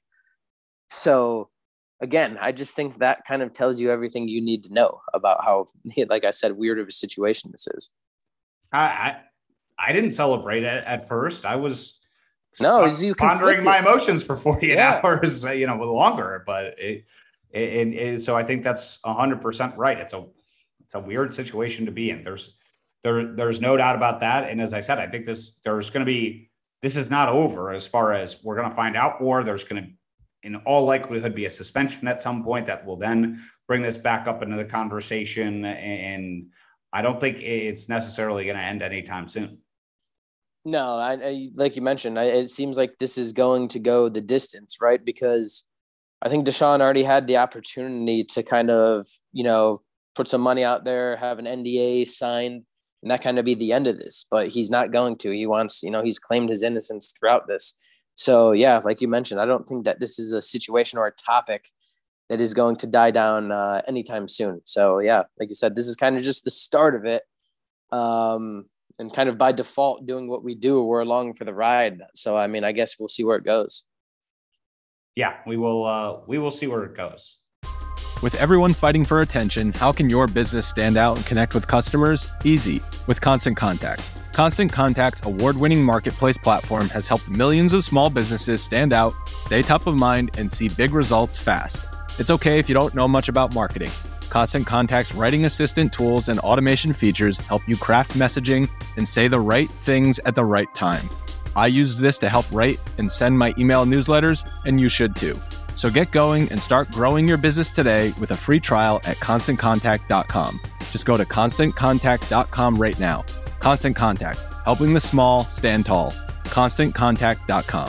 So again, I just think that kind of tells you everything you need to know about how, like I said, weird of a situation this is. I I, I didn't celebrate it at first. I was no, you pondering my emotions for forty-eight yeah. hours, you know, longer. But it, it, it, so I think that's a hundred percent right. It's a it's a weird situation to be in. There's there there's no doubt about that. And as I said, I think this there's going to be this is not over as far as we're going to find out more. There's going to in all likelihood be a suspension at some point that will then bring this back up into the conversation. And I don't think it's necessarily going to end anytime soon. No, I, I like you mentioned, I, it seems like this is going to go the distance, right? Because I think Deshaun already had the opportunity to kind of, you know, put some money out there, have an N D A signed, and that kind of be the end of this, but he's not going to. He wants, you know, he's claimed his innocence throughout this. So, yeah, like you mentioned, I don't think that this is a situation or a topic that is going to die down uh, anytime soon. So, yeah, like you said, this is kind of just the start of it. Um, and kind of by default doing what we do, we're along for the ride. So, I mean, I guess we'll see where it goes. Yeah, we will. Uh, we will see where it goes. With everyone fighting for attention, how can your business stand out and connect with customers? Easy, with Constant Contact. Constant Contact's award-winning marketplace platform has helped millions of small businesses stand out, stay top of mind, and see big results fast. It's okay if you don't know much about marketing. Constant Contact's writing assistant tools and automation features help you craft messaging and say the right things at the right time. I used this to help write and send my email newsletters, and you should too. So get going and start growing your business today with a free trial at constant contact dot com. Just go to constant contact dot com right now. Constant Contact, helping the small stand tall. constant contact dot com.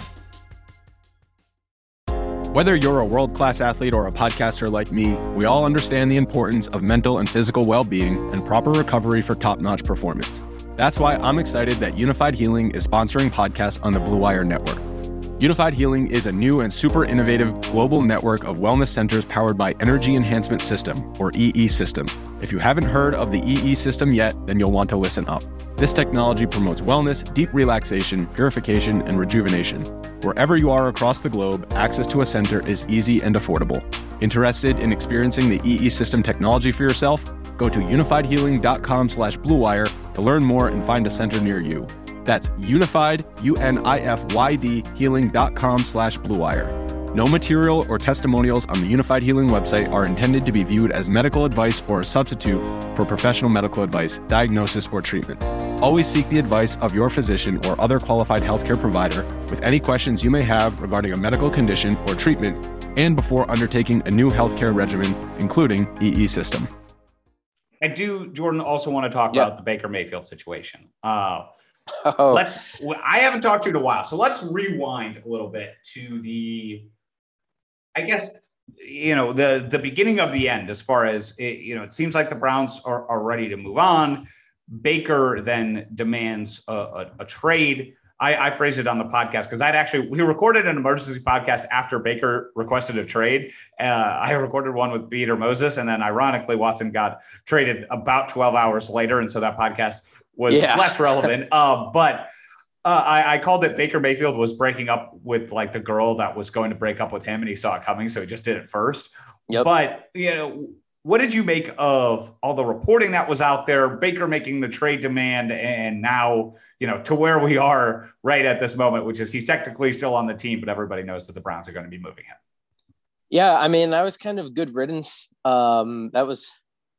Whether you're a world-class athlete or a podcaster like me, we all understand the importance of mental and physical well-being and proper recovery for top-notch performance. That's why I'm excited that Unified Healing is sponsoring podcasts on the Blue Wire Network. Unified Healing is a new and super innovative global network of wellness centers powered by Energy Enhancement System, or E E System. If you haven't heard of the E E System yet, then you'll want to listen up. This technology promotes wellness, deep relaxation, purification, and rejuvenation. Wherever you are across the globe, access to a center is easy and affordable. Interested in experiencing the E E System technology for yourself? Go to unified healing dot com slash blue wire to learn more and find a center near you. That's unified, U N I F Y D, healing dot com slash blue wire. No material or testimonials on the Unified Healing website are intended to be viewed as medical advice or a substitute for professional medical advice, diagnosis, or treatment. Always seek the advice of your physician or other qualified healthcare provider with any questions you may have regarding a medical condition or treatment and before undertaking a new healthcare regimen, including E E System. I do, Jordan, also want to talk yeah. about the Baker Mayfield situation. Uh, Oh. Let's, I haven't talked to you in a while, so let's rewind a little bit to the, I guess, you know, the, the beginning of the end, as far as it, you know, it seems like the Browns are, are ready to move on. Baker then demands a, a, a trade. I, I phrased it on the podcast because I'd actually, we recorded an emergency podcast after Baker requested a trade. Uh, I recorded one with Peter Moses, and then ironically, Watson got traded about twelve hours later. And so that podcast was yeah. less relevant. uh, but uh, I, I called it Baker Mayfield was breaking up with like the girl that was going to break up with him, and he saw it coming. So he just did it first. Yep. But, you know, what did you make of all the reporting that was out there, Baker making the trade demand, and now, you know, to where we are right at this moment, which is he's technically still on the team, but everybody knows that the Browns are going to be moving him. Yeah, I mean, that was kind of good riddance. Um, that was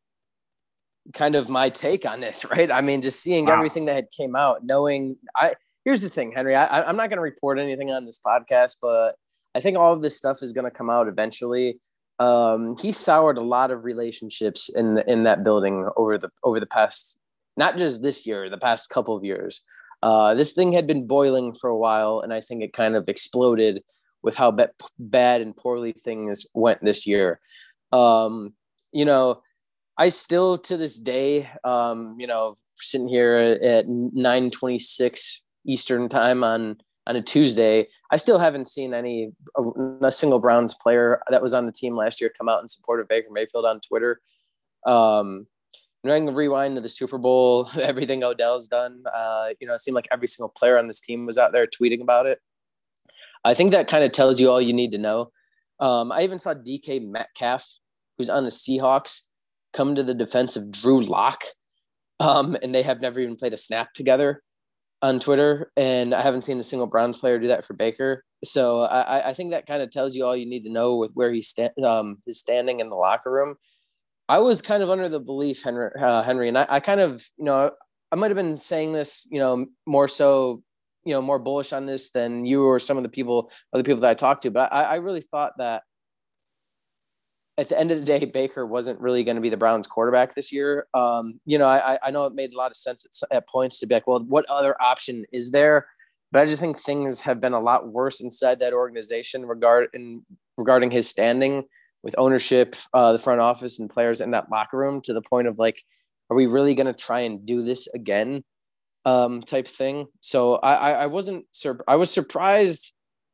kind of my take on this, right? I mean, just seeing wow. everything that had came out, knowing I, here's the thing, Henry, I, I'm not going to report anything on this podcast, but I think all of this stuff is going to come out eventually. Um, he soured a lot of relationships in the, in that building over the over the past, not just this year, the past couple of years. Uh, this thing had been boiling for a while, and I think it kind of exploded with how be- bad and poorly things went this year. Um, you know, I still to this day, um, you know, sitting here at nine twenty-six Eastern time on on a Tuesday, I still haven't seen any a single Browns player that was on the team last year come out in support of Baker Mayfield on Twitter. Um, and I can rewind to the Super Bowl, everything Odell's done. Uh, you know, it seemed like every single player on this team was out there tweeting about it. I think that kind of tells you all you need to know. Um, I even saw D K Metcalf, who's on the Seahawks, come to the defense of Drew Lock, um, and they have never even played a snap together on Twitter, and I haven't seen a single Browns player do that for Baker. So I, I think that kind of tells you all you need to know with where he's sta- um, his standing in the locker room. I was kind of under the belief, Henry, uh, Henry, and I, I kind of, you know, I might have been saying this, you know, more so, you know, more bullish on this than you or some of the people, other people that I talked to. But I, I really thought that at the end of the day, Baker wasn't really going to be the Browns quarterback this year. Um, you know, I, I know it made a lot of sense at, at points to be like, well, what other option is there? But I just think things have been a lot worse inside that organization regard in, regarding his standing with ownership, uh, the front office, and players in that locker room, to the point of like, are we really going to try and do this again? Um, type thing. So I, I, I wasn't sur- I was surprised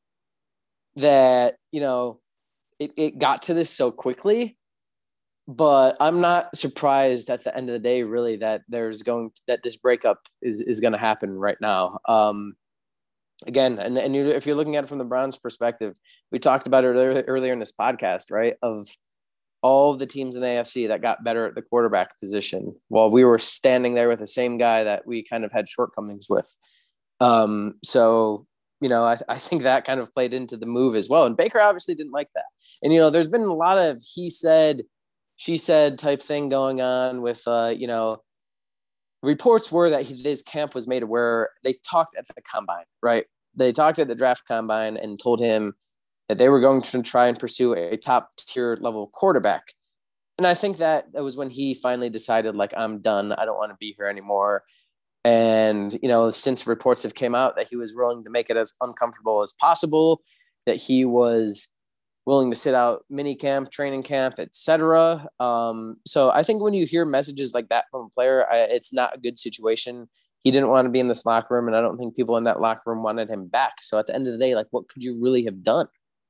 that, you know, it, it got to this so quickly, but I'm not surprised at the end of the day, really, that there's going to, that this breakup is, is going to happen right now. Um, again, and, and you, if you're looking at it from the Browns perspective, we talked about it earlier, earlier in this podcast, right? Of all of the teams in the A F C that got better at the quarterback position, while we were standing there with the same guy that we kind of had shortcomings with. Um, so, you know, I, I think that kind of played into the move as well. And Baker obviously didn't like that. And, you know, there's been a lot of he said, she said type thing going on with, uh, you know, reports were that his camp was made aware. They talked at the combine, right? They talked at the draft combine and told him that they were going to try and pursue a top tier level quarterback. And I think that that was when he finally decided, like, I'm done. I don't want to be here anymore. And, you know, since reports have came out that he was willing to make it as uncomfortable as possible, that he was willing to sit out mini camp, training camp, et cetera. Um, so I think when you hear messages like that from a player, I, it's not a good situation. He didn't want to be in this locker room, and I don't think people in that locker room wanted him back. So at the end of the day, like, what could you really have done?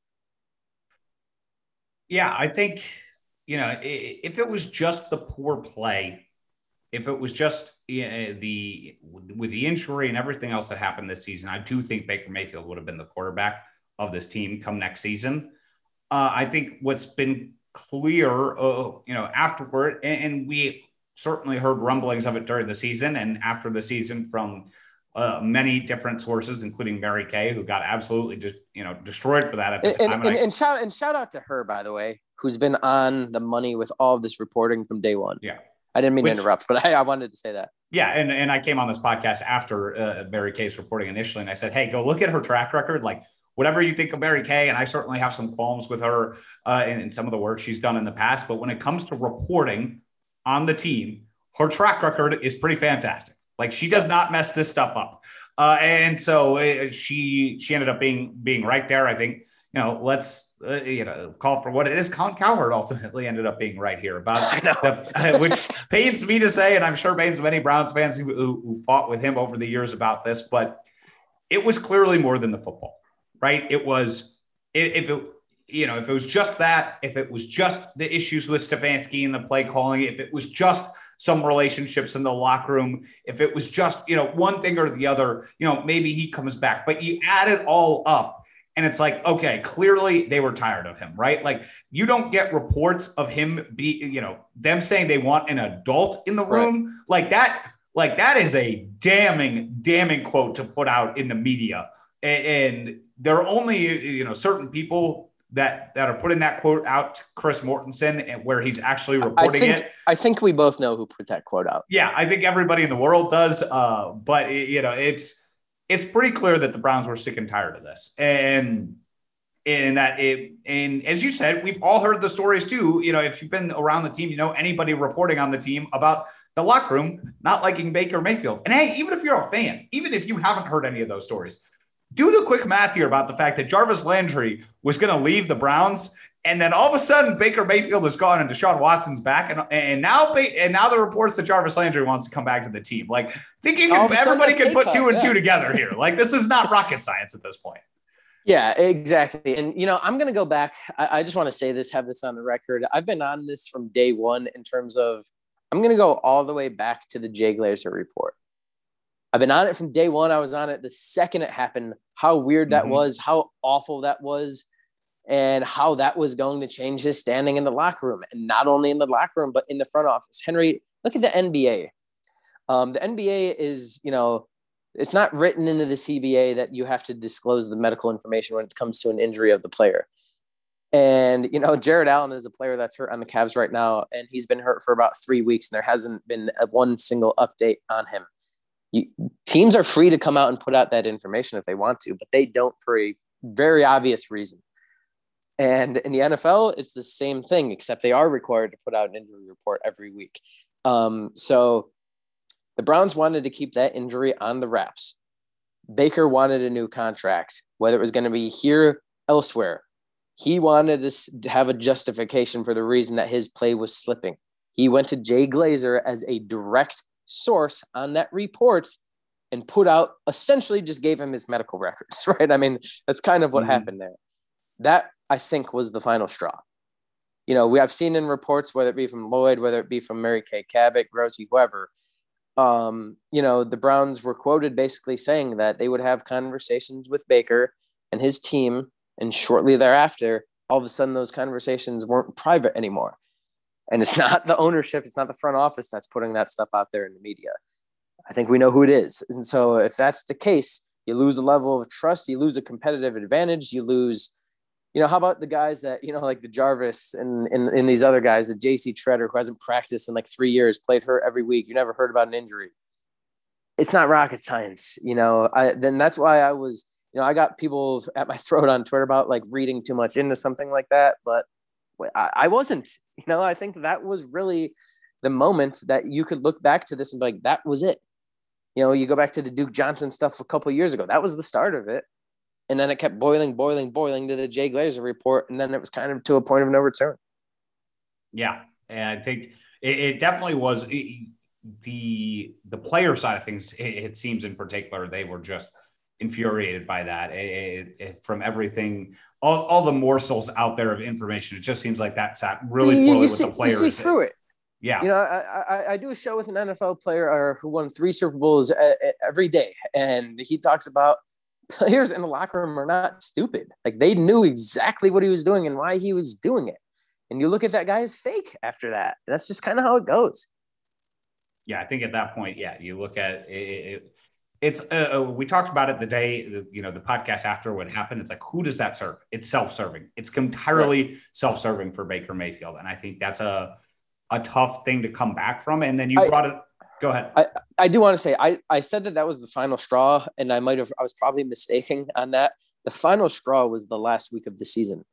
Yeah, I think, you know, if it was just the poor play, if it was just uh, the with the injury and everything else that happened this season, I do think Baker Mayfield would have been the quarterback of this team come next season. Uh, I think what's been clear, uh, you know, afterward, and, and we certainly heard rumblings of it during the season and after the season from uh, many different sources, including Mary Kay, who got absolutely just, you know, destroyed for that at the and, time. And, and, I, and shout and shout out to her, by the way, who's been on the money with all of this reporting from day one. Yeah. I didn't mean Which, to interrupt, but I, I wanted to say that. Yeah, and, and I came on this podcast after uh, Mary Kay's reporting initially, and I said, hey, go look at her track record. Like, whatever you think of Mary Kay, and I certainly have some qualms with her uh, in, in some of the work she's done in the past, but when it comes to reporting on the team, her track record is pretty fantastic. Like she does not mess this stuff up. Uh, and so uh, she she ended up being being right there. I think, you know, let's uh, you know, call for what it is. Colin Cowherd ultimately ended up being right here about the, which pains me to say, and I'm sure pains many Browns fans who, who, who fought with him over the years about this, but it was clearly more than the football, right? It was if it you know if it was just that, if it was just the issues with Stefanski and the play calling, if it was just some relationships in the locker room, if it was just, you know, one thing or the other, you know, maybe he comes back, but you add it all up and it's like, okay, clearly they were tired of him, right? Like you don't get reports of him be, you know, them saying they want an adult in the room. Right. Like that, like that is a damning, damning quote to put out in the media. And, and there are only, you know, certain people that that are putting that quote out to Chris Mortensen and where he's actually reporting I think, it. I think we both know who put that quote out. Yeah, I think everybody in the world does. Uh, but it, you know, it's it's pretty clear that the Browns were sick and tired of this, and and that it and as you said, we've all heard the stories too. You know, if you've been around the team, you know anybody reporting on the team about the locker room not liking Baker Mayfield. And hey, even if you're a fan, even if you haven't heard any of those stories, do the quick math here about the fact that Jarvis Landry was going to leave the Browns, and then all of a sudden Baker Mayfield is gone and Deshaun Watson's back, and and now and now the reports that Jarvis Landry wants to come back to the team. Like thinking everybody can put two and two together here. Like this is not rocket science at this point. Yeah, exactly. And you know, I'm going to go back. I, I just want to say this, have this on the record. I've been on this from day one in terms of I'm going to go all the way back to the Jay Glazer report. I've been on it from day one. I was on it the second it happened, how weird that mm-hmm. was, how awful that was, and how that was going to change his standing in the locker room. And not only in the locker room, but in the front office. Henry, look at the N B A. Um, the N B A is, you know, it's not written into the C B A that you have to disclose the medical information when it comes to an injury of the player. And, you know, Jared Allen is a player that's hurt on the Cavs right now, and he's been hurt for about three weeks, and there hasn't been a one single update on him. You, teams are free to come out and put out that information if they want to, but they don't for a very obvious reason. And in the N F L, it's the same thing, except they are required to put out an injury report every week. Um, so the Browns wanted to keep that injury on the wraps. Baker wanted a new contract, whether it was going to be here, elsewhere. He wanted to have a justification for the reason that his play was slipping. He went to Jay Glazer as a direct source on that report and put out, essentially just gave him his medical records, right? I mean, that's kind of what mm-hmm. happened there. That, I think, was the final straw. You know, we have seen in reports, whether it be from Lloyd, whether it be from Mary Kay Cabot, Grossi, whoever, um, you know, the Browns were quoted basically saying that they would have conversations with Baker and his team, and shortly thereafter, all of a sudden those conversations weren't private anymore. And it's not the ownership, it's not the front office that's putting that stuff out there in the media. I think we know who it is. And so if that's the case, you lose a level of trust, you lose a competitive advantage, you lose, you know, how about the guys that, you know, like the Jarvis and, and, and these other guys, the J C Treader, who hasn't practiced in like three years, played hurt every week. You never heard about an injury. It's not rocket science, you know. I, then that's why I was, you know, I got people at my throat on Twitter about like reading too much into something like that, but I, I wasn't, you know. I think that was really the moment that you could look back to this and be like, that was it. You know, you go back to the Duke Johnson stuff a couple of years ago. That was the start of it. And then it kept boiling, boiling, boiling to the Jay Glazer report. And then it was kind of to a point of no return. Yeah. And I think it, it definitely was it, the, the player side of things. It, it seems in particular, they were just infuriated by that. It, it, from everything, all, all the morsels out there of information, it just seems like that sat really poorly with see, the players. You see through it. Yeah. You know, I, I, I do a show with an N F L player uh, who won three Super Bowls a, a, every day. And he talks about players in the locker room are not stupid. Like they knew exactly what he was doing and why he was doing it. And you look at that guy as fake after that. That's just kind of how it goes. Yeah. I think at that point, yeah, you look at it, it it's, uh, we talked about it the day, you know, the podcast after what happened. It's like, who does that serve? It's self-serving. It's entirely right. self-serving for Baker Mayfield. And I think that's a, a tough thing to come back from. And then you I, brought it. Go ahead. I, I do want to say, I, I said that that was the final straw, and I might have, I was probably mistaken on that. The final straw was the last week of the season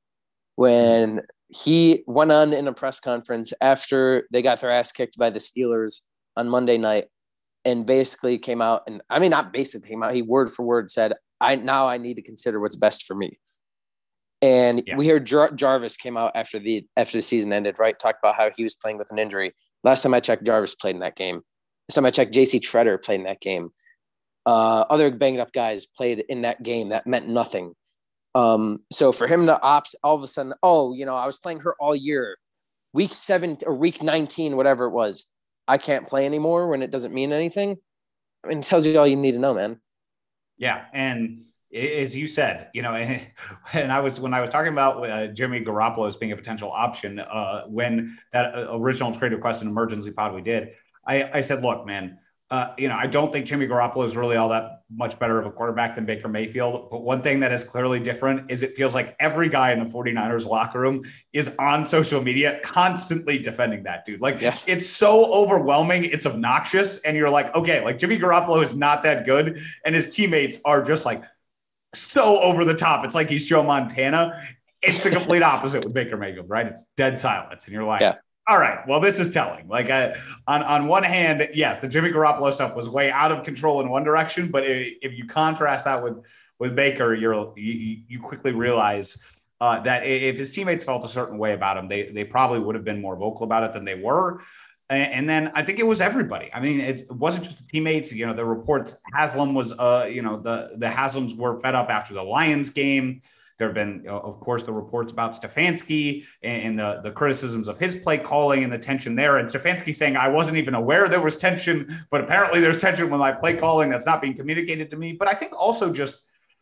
when he went on in a press conference after they got their ass kicked by the Steelers on Monday night. and basically came out and I mean, not basically came out, he word for word said, I now I need to consider what's best for me. And yeah. we heard Jar- Jarvis came out after the after the season ended, right? Talked about how he was playing with an injury. Last time I checked, Jarvis played in that game. Last time I checked, J C Treader played in that game. Uh, other banged up guys played in that game. That meant nothing. Um, so for him to opt all of a sudden, oh, you know, I was playing hurt all year. Week seven or week nineteen, whatever it was, I can't play anymore when it doesn't mean anything. I mean, it tells you all you need to know, man. Yeah, and as you said, you know, and I was when I was talking about uh, Jimmy Garoppolo as being a potential option uh, when that original trade request and emergency pod we did, I, I said, look, man, uh, you know, I don't think Jimmy Garoppolo is really all that much better of a quarterback than Baker Mayfield. But one thing that is clearly different is it feels like every guy in the 49ers locker room is on social media constantly defending that dude. Like yeah. It's so overwhelming. It's obnoxious. And you're like, okay, like Jimmy Garoppolo is not that good. And his teammates are just like, so over the top. It's like he's Joe Montana. It's the complete opposite with Baker Mayfield, right? It's dead silence. And you're like, yeah. all right, well, this is telling. Like I, on, on one hand, yes, the Jimmy Garoppolo stuff was way out of control in one direction. But if, if you contrast that with, with Baker, you're, you, you quickly realize uh, that if his teammates felt a certain way about him, they, they probably would have been more vocal about it than they were. And then I think it was everybody. I mean, it wasn't just the teammates. You know, the reports Haslam was, uh, you know, the the Haslams were fed up after the Lions game. There have been, of course, the reports about Stefanski and the, the criticisms of his play calling and the tension there. And Stefanski saying, I wasn't even aware there was tension, but apparently there's tension with my play calling that's not being communicated to me. But I think also just,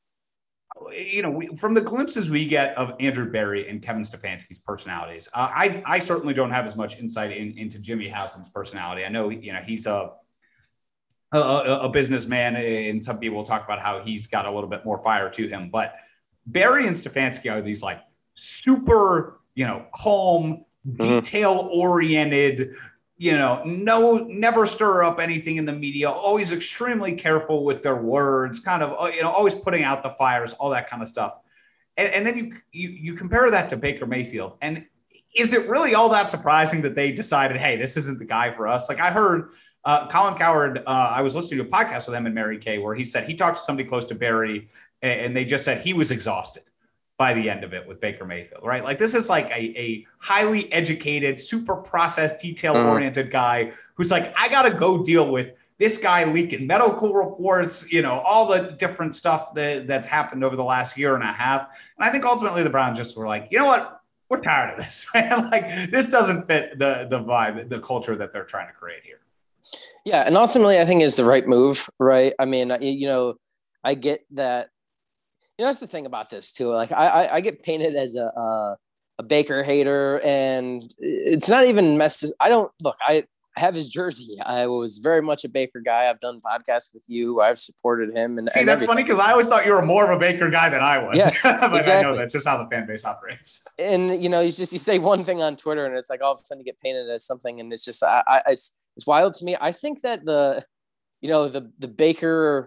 you know, we, from the glimpses we get of Andrew Berry and Kevin Stefanski's personalities, uh, I I certainly don't have as much insight in, into Jimmy Haslam's personality. I know, you know, he's a, a a businessman, and some people talk about how he's got a little bit more fire to him. But Berry and Stefanski are these like super, you know, calm, detail-oriented, you know, no, never stir up anything in the media, always extremely careful with their words, kind of, you know, always putting out the fires, all that kind of stuff. And, and then you, you, you compare that to Baker Mayfield. And is it really all that surprising that they decided, hey, this isn't the guy for us? Like I heard uh, Colin Cowherd, uh, I was listening to a podcast with him and Mary Kay, where he said he talked to somebody close to Berry and, and they just said he was exhausted by the end of it with Baker Mayfield, right? Like this is like a, a highly educated, super processed, detail-oriented mm. guy who's like, I got to go deal with this guy leaking medical reports, you know, all the different stuff that, that's happened over the last year and a half. And I think ultimately the Browns just were like, you know what? We're tired of this. Like this doesn't fit the, the vibe, the culture that they're trying to create here. Yeah. And ultimately I think it's the right move, right? I mean, you know, I get that. You know, that's the thing about this too. Like I, I, I get painted as a, a, a Baker hater, and it's not even messed. I don't look. I have his jersey. I was very much a Baker guy. I've done podcasts with you. I've supported him. And see, and that's everything. funny because I always thought you were more of a Baker guy than I was. Yes, but exactly. I know that's just how the fan base operates. And you know, you just you say one thing on Twitter, and it's like all of a sudden you get painted as something, and it's just I, I it's it's wild to me. I think that the, you know, the the Baker.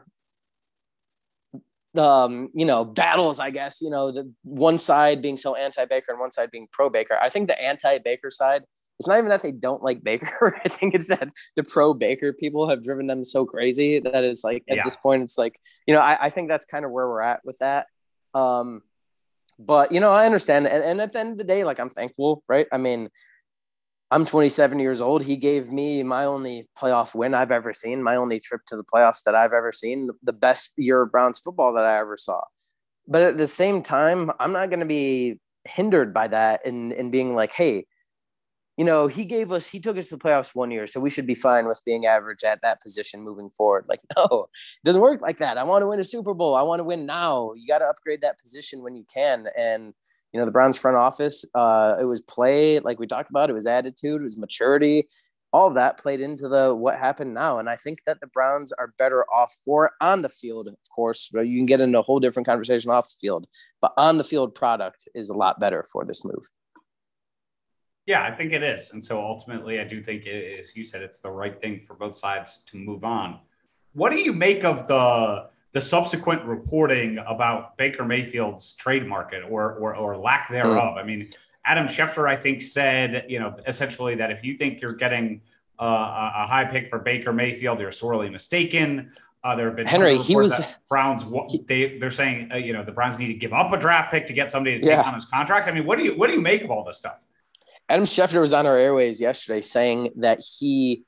Um, you know, battles, I guess, you know, the one side being so anti-Baker and one side being pro-Baker. I think the anti-Baker side, it's not even that they don't like Baker. I think it's that the pro-Baker people have driven them so crazy that it's like, at yeah. this point, it's like, you know, I, I think that's kind of where we're at with that. Um, but, you know, I understand. And, and at the end of the day, like, I'm thankful, right? I mean, I'm twenty-seven years old. He gave me my only playoff win I've ever seen, my only trip to the playoffs that I've ever seen, the best year of Browns football that I ever saw. But at the same time, I'm not going to be hindered by that and, and being like, hey, you know, he gave us, he took us to the playoffs one year, so we should be fine with being average at that position moving forward. Like, no, it doesn't work like that. I want to win a Super Bowl. I want to win now. You got to upgrade that position when you can. And, you know, the Browns front office, uh, it was play, like we talked about, it was attitude, it was maturity, all of that played into the what happened now. And I think that the Browns are better off for on the field, of course. You can get into a whole different conversation off the field, but on the field product is a lot better for this move. Yeah, I think it is. And so ultimately, I do think, as you said, it's the right thing for both sides to move on. What do you make of the the subsequent reporting about Baker Mayfield's trade market or or, or lack thereof? Mm. I mean, Adam Schefter, I think, said, you know, essentially that if you think you're getting uh, a, a high pick for Baker Mayfield, you're sorely mistaken. Uh, there have been Henry. He was Browns. They they're saying uh, you know the Browns need to give up a draft pick to get somebody to take yeah. on his contract. I mean, what do you what do you make of all this stuff? Adam Schefter was on our airways yesterday saying that he,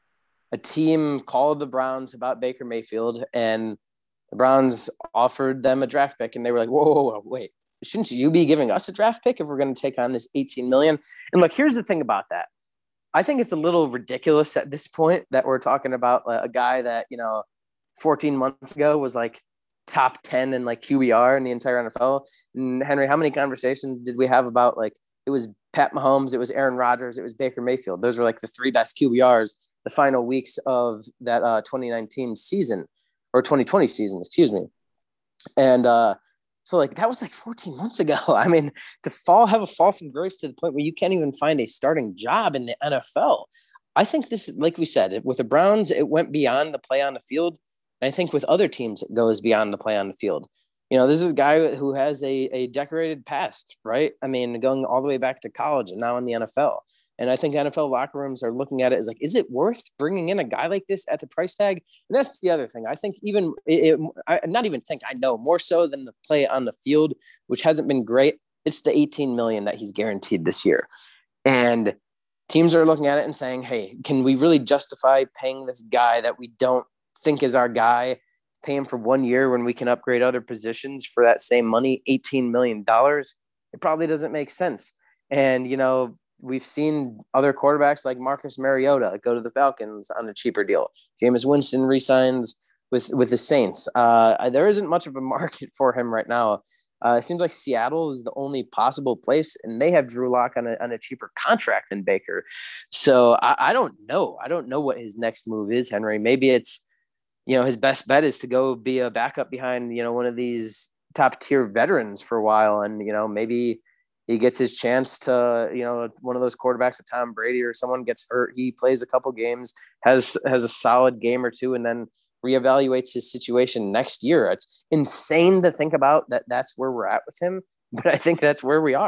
a team called the Browns about Baker Mayfield, and the Browns offered them a draft pick, and they were like, whoa, whoa, whoa, wait, shouldn't you be giving us a draft pick if we're going to take on this eighteen million dollars? And look, here's the thing about that. I think it's a little ridiculous at this point that we're talking about a guy that, you know, fourteen months ago was like top ten in like Q B R in the entire N F L. And Henry, how many conversations did we have about like, it was Pat Mahomes, it was Aaron Rodgers, it was Baker Mayfield. Those were like the three best Q B Rs the final weeks of that uh, twenty nineteen season or twenty twenty season, excuse me. And uh, so like that was like fourteen months ago. I mean, to fall, have a fall from grace to the point where you can't even find a starting job in the N F L. I think this, like we said, with the Browns, it went beyond the play on the field. And I think with other teams, it goes beyond the play on the field. You know, this is a guy who has a, a decorated past, right? I mean, going all the way back to college and now in the N F L. And I think N F L locker rooms are looking at it as like, is it worth bringing in a guy like this at the price tag? And that's the other thing. I think even, it, it, I not even think I know, more so than the play on the field, which hasn't been great. It's the eighteen million dollars that he's guaranteed this year. And teams are looking at it and saying, hey, can we really justify paying this guy that we don't think is our guy, pay him for one year when we can upgrade other positions for that same money, eighteen million dollars? It probably doesn't make sense. And, you know, we've seen other quarterbacks like Marcus Mariota go to the Falcons on a cheaper deal. Jameis Winston resigns with, with the Saints. Uh, there isn't much of a market for him right now. Uh, it seems like Seattle is the only possible place, and they have Drew Lock on a, on a cheaper contract than Baker. So I, I don't know. I don't know what his next move is, Henry. Maybe it's, you know, his best bet is to go be a backup behind, you know, one of these top tier veterans for a while. And, you know, maybe he gets his chance to, you know, one of those quarterbacks, a Tom Brady or someone gets hurt. He plays a couple games, has, has a solid game or two, and then reevaluates his situation next year. It's insane to think about that. That's where we're at with him, but I think that's where we are.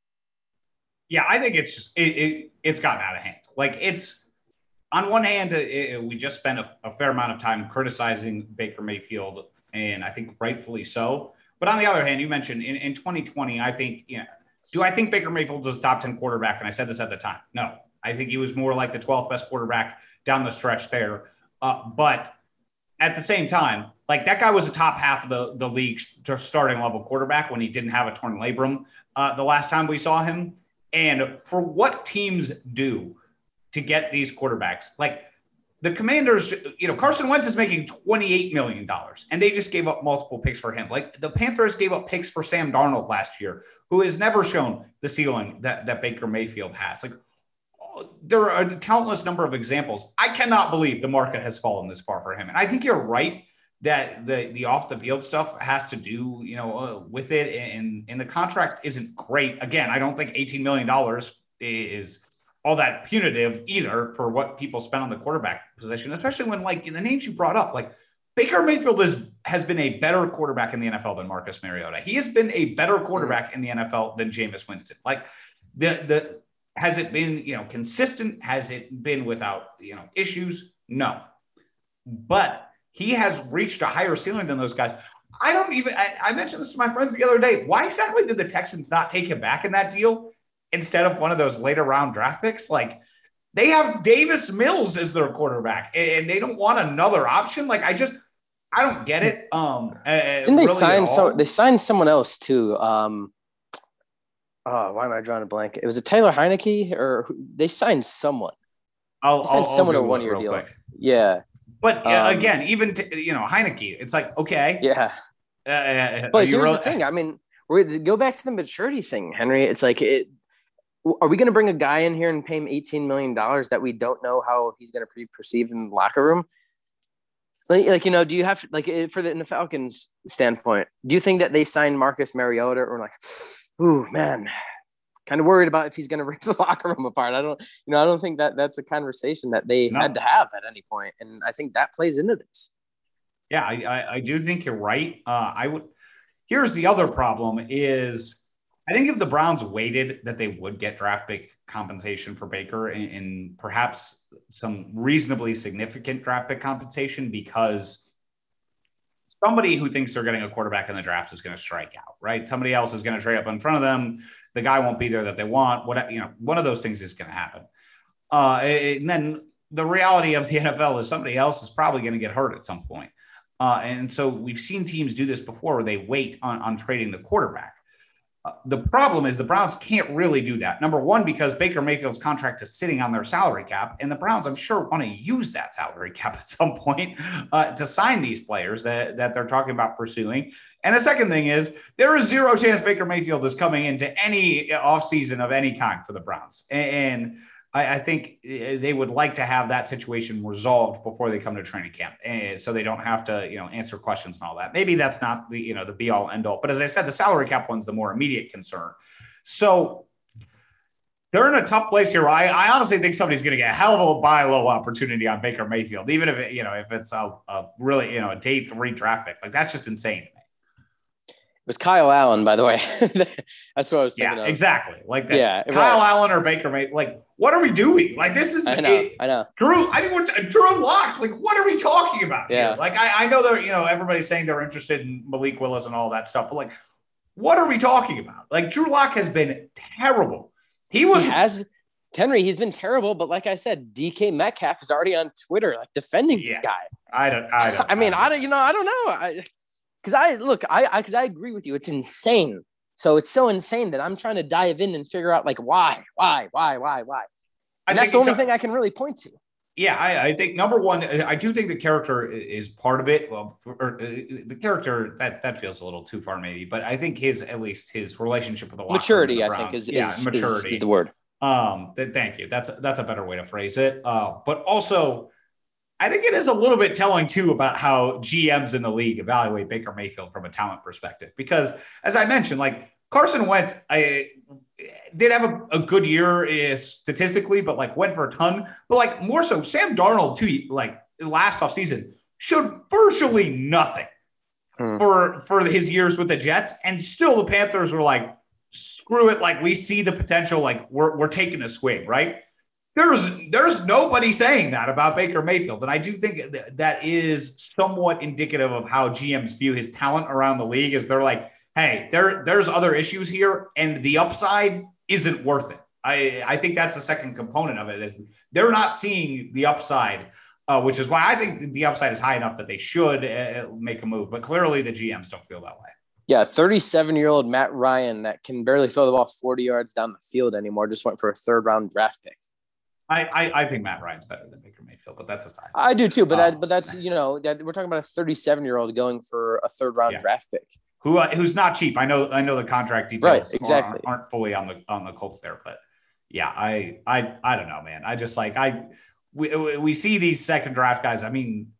Yeah. I think it's just, it, it it's gotten out of hand. Like it's, on one hand, it, we just spent a, a fair amount of time criticizing Baker Mayfield, and I think rightfully so. But on the other hand, you mentioned in, in twenty twenty, I think, you know, do I think Baker Mayfield was top ten quarterback? And I said this at the time. No, I think he was more like the twelfth best quarterback down the stretch there. Uh, but at the same time, like that guy was the top half of the, the league starting level quarterback when he didn't have a torn labrum uh, the last time we saw him. And for what teams do to get these quarterbacks, like the Commanders, you know, Carson Wentz is making twenty-eight million dollars and they just gave up multiple picks for him. Like the Panthers gave up picks for Sam Darnold last year, who has never shown the ceiling that, that Baker Mayfield has. Like there are a countless number of examples. I cannot believe the market has fallen this far for him. And I think you're right that the, the off the field stuff has to do, you know, uh, with it. And, and the contract isn't great. Again, I don't think eighteen million dollars is all that punitive either for what people spend on the quarterback position, especially when, like, in the names you brought up, like Baker Mayfield is, has been a better quarterback in the N F L than Marcus Mariota. He has been a better quarterback in the N F L than Jameis Winston. Like the, the, has it been, you know, consistent? Has it been without, you know, issues? No, but he has reached a higher ceiling than those guys. I don't even, I, I mentioned this to my friends the other day. Why exactly did the Texans not take him back in that deal instead of one of those later round draft picks? Like they have Davis Mills as their quarterback and they don't want another option. Like I just, I don't get it. Um, and they really signed so they signed someone else too. Um, oh, why am I drawing a blank? It was a Taylor Heineke, or they signed someone. I'll, they signed I'll, someone I'll a one year deal. Quick. Yeah, but uh, um, again, even t- you know Heineke, it's like okay, yeah. Uh, but here's really- the thing. I mean, we're to go back to the maturity thing, Henry. It's like it. Are we going to bring a guy in here and pay him eighteen million dollars that we don't know how he's going to be perceived in the locker room? Like, like, you know, do you have like for the in the Falcons standpoint, do you think that they signed Marcus Mariota or like, ooh, man, kind of worried about if he's going to rip the locker room apart? I don't, you know, I don't think that that's a conversation that they no. had to have at any point. And I think that plays into this. Yeah, I, I, I do think you're right. Uh, I would, here's the other problem is, I think if the Browns waited, that they would get draft pick compensation for Baker and, and perhaps some reasonably significant draft pick compensation, because somebody who thinks they're getting a quarterback in the draft is going to strike out, right? Somebody else is going to trade up in front of them. The guy won't be there that they want. What, you know, one of those things is going to happen. Uh, and then the reality of the N F L is somebody else is probably going to get hurt at some point. Uh, and so we've seen teams do this before where they wait on, on trading the quarterback. Uh, the problem is the Browns can't really do that. Number one, because Baker Mayfield's contract is sitting on their salary cap, and the Browns, I'm sure, want to use that salary cap at some point uh, to sign these players that, that they're talking about pursuing. And the second thing is there is zero chance Baker Mayfield is coming into any offseason of any kind for the Browns. And, and I, I think they would like to have that situation resolved before they come to training camp, and so they don't have to, you know, answer questions and all that. Maybe that's not the, you know, the be all end all, but as I said, the salary cap one's the more immediate concern. So they're in a tough place here. I, I honestly think somebody's going to get a hell of a buy low opportunity on Baker Mayfield, even if it, you know, if it's a, a really, you know, a day three draft pick. Like, that's just insane to me. It was Kyle Allen, by the way. That's what I was thinking yeah, of. exactly. Like that. Yeah, Kyle right. Allen or Baker Mayfield. Like, what are we doing? Like, this is I know. it, I know. Drew. I mean, we're, Drew Lock. Like, what are we talking about? Yeah. Here? Like, I, I know that, you know, everybody's saying they're interested in Malik Willis and all that stuff, but like, what are we talking about? Like, Drew Lock has been terrible. He was he has Henry. He's been terrible, but like I said, D K Metcalf is already on Twitter, like defending yeah, this guy. I don't. I don't. I mean, I, I don't. You know, I don't know. I, Because I look, I because I, I agree with you. It's insane. So it's so insane that I'm trying to dive in and figure out like why, why, why, why, why. And that's the only thing I can really point to. Yeah, I, I think number one, I do think the character is part of it. Well, for, or, uh, the character that that feels a little too far, maybe, but I think his at least his relationship with the maturity, the I Browns, think, is yeah, is, maturity is, is the word. Um, th- thank you. That's that's a better way to phrase it. Uh, but also, I think it is a little bit telling too about how G Ms in the league evaluate Baker Mayfield from a talent perspective. Because as I mentioned, like Carson Wentz, I did have a, a good year uh, statistically, but like went for a ton. But like more so, Sam Darnold too, like last offseason showed virtually nothing hmm. for for his years with the Jets, and still the Panthers were like, screw it, like we see the potential, like we're we're taking a swing, right? There's there's nobody saying that about Baker Mayfield. And I do think that, that is somewhat indicative of how G Ms view his talent around the league, is they're like, hey, there, there's other issues here, and the upside isn't worth it. I, I think that's the second component of it, is they're not seeing the upside, uh, which is why I think the upside is high enough that they should uh, make a move. But clearly the G Ms don't feel that way. Yeah, thirty-seven-year-old Matt Ryan that can barely throw the ball forty yards down the field anymore just went for a third-round draft pick. I, I, I think Matt Ryan's better than Baker Mayfield, but that's aside. I do too, but um, that, but that's, you know, that we're talking about a thirty-seven-year-old going for a third-round yeah. draft pick. Who uh, who's not cheap. I know I know the contract details right, exactly. aren't, aren't fully on the on the Colts there, but yeah, I I I don't know, man. I just like I we we see these second draft guys. I mean,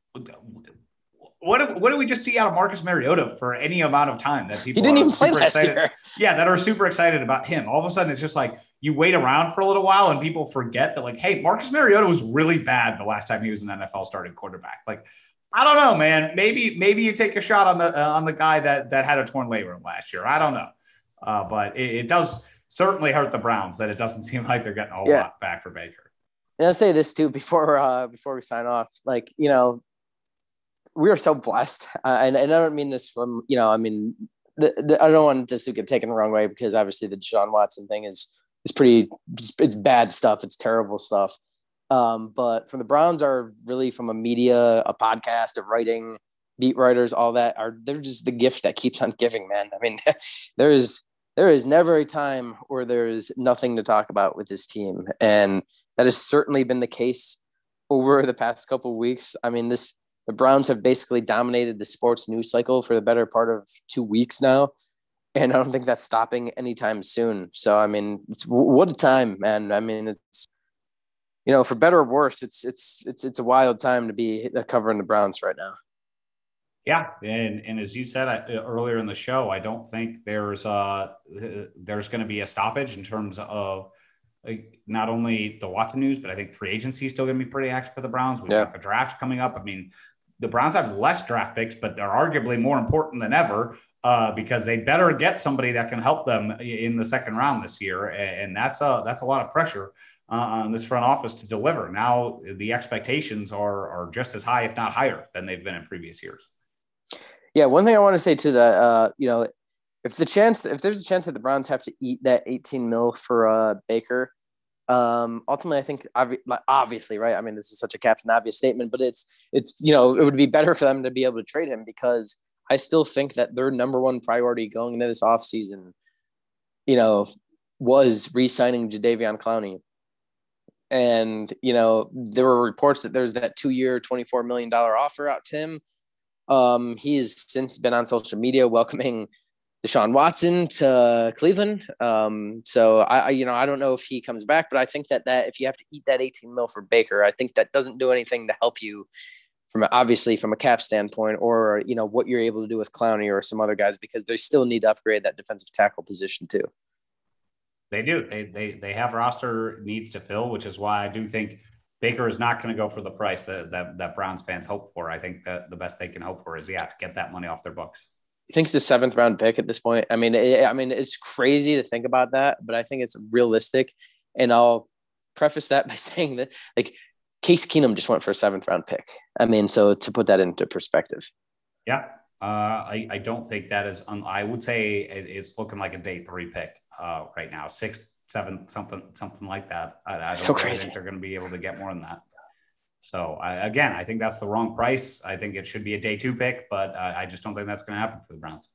what what do we just see out of Marcus Mariota for any amount of time that people he didn't are even play super last excited, year. Yeah, that are super excited about him. All of a sudden, it's just like you wait around for a little while and people forget that, like, hey, Marcus Mariota was really bad the last time he was an N F L starting quarterback. Like, I don't know, man. Maybe maybe you take a shot on the uh, on the guy that that had a torn labrum last year. I don't know, uh, but it, it does certainly hurt the Browns that it doesn't seem like they're getting a whole yeah. lot back for Baker. And I'll say this too before uh, before we sign off. Like, you know, we are so blessed, uh, and, and I don't mean this from, you know, I mean, the, the, I don't want this to get taken the wrong way, because obviously the Deshaun Watson thing is is pretty, it's bad stuff. It's terrible stuff. Um, but from the Browns are really, from a media, a podcast, a writing, beat writers, all that are, they're just the gift that keeps on giving, man. I mean, there is, there is never a time where there's nothing to talk about with this team. And that has certainly been the case over the past couple of weeks. I mean, this, the Browns have basically dominated the sports news cycle for the better part of two weeks now. And I don't think that's stopping anytime soon. So, I mean, it's what a time, man. I mean, it's, you know, for better or worse, it's, it's, it's, it's a wild time to be covering the Browns right now. Yeah. And, and as you said uh, earlier in the show, I don't think there's uh there's going to be a stoppage in terms of like, not only the Watson news, but I think free agency is still going to be pretty active for the Browns. We've yeah. got the draft coming up. I mean, the Browns have less draft picks, but they're arguably more important than ever. uh, because they better get somebody that can help them in the second round this year. And that's a, that's a lot of pressure uh, on this front office to deliver. Now the expectations are, are just as high, if not higher, than they've been in previous years. Yeah. One thing I want to say to that, uh, you know, if the chance, if there's a chance that the Browns have to eat that eighteen mil for uh, Baker, um, ultimately, I think obviously, right. I mean, this is such a Captain Obvious statement, but it's, it's, you know, it would be better for them to be able to trade him, because I still think that their number one priority going into this offseason, you know, was re-signing Jadeveon Clowney. And, you know, there were reports that there's that two-year, twenty-four million dollars offer out to him. Um, he's since been on social media welcoming Deshaun Watson to Cleveland. Um, so I, I, you know, I don't know if he comes back, but I think that that if you have to eat that eighteen mil for Baker, I think that doesn't do anything to help you from a, obviously from a cap standpoint, or, you know, what you're able to do with Clowney or some other guys, because they still need to upgrade that defensive tackle position too. They do. They, they, they have roster needs to fill, which is why I do think Baker is not going to go for the price that, that, that Browns fans hope for. I think that the best they can hope for is, yeah, to get that money off their books. I think it's the seventh round pick at this point. I mean, it, I mean, it's crazy to think about that, but I think it's realistic. And I'll preface that by saying that, like, Case Keenum just went for a seventh round pick. I mean, so to put that into perspective. Yeah. Uh, I, I don't think that is, un- I would say it, it's looking like a day three pick uh, right now, six, seven, something, something like that. I, I don't so really crazy. think they're going to be able to get more than that. So I, again, I think that's the wrong price. I think it should be a day two pick, but uh, I just don't think that's going to happen for the Browns.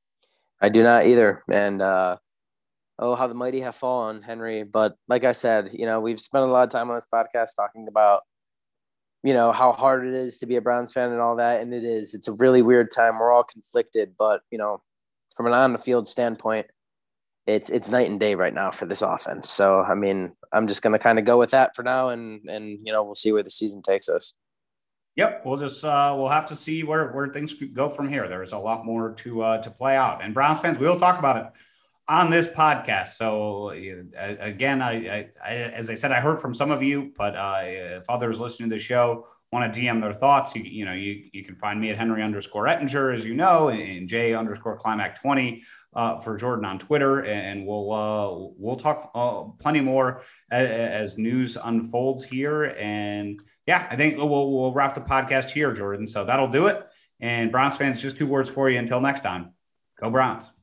I do not either. And, uh, oh, how the mighty have fallen, Henry. But like I said, you know, we've spent a lot of time on this podcast talking about, you know, how hard it is to be a Browns fan and all that. And it is, it's a really weird time. We're all conflicted, but, you know, from an on the field standpoint, it's, it's night and day right now for this offense. So, I mean, I'm just going to kind of go with that for now. And, and, you know, we'll see where the season takes us. Yep. We'll just, uh, we'll have to see where, where things go from here. There's a lot more to, uh, to play out, and Browns fans, we will talk about it on this podcast. So uh, again, I, I, I, as I said, I heard from some of you, but uh, if others listening to the show want to D M their thoughts, you, you know, you, you can find me at Henry underscore Ettinger, as you know, and J underscore Climac twenty uh, for Jordan on Twitter. And we'll, uh, we'll talk uh, plenty more as, as news unfolds here. And yeah, I think we'll, we'll wrap the podcast here, Jordan. So that'll do it. And Browns fans, just two words for you until next time. Go Browns.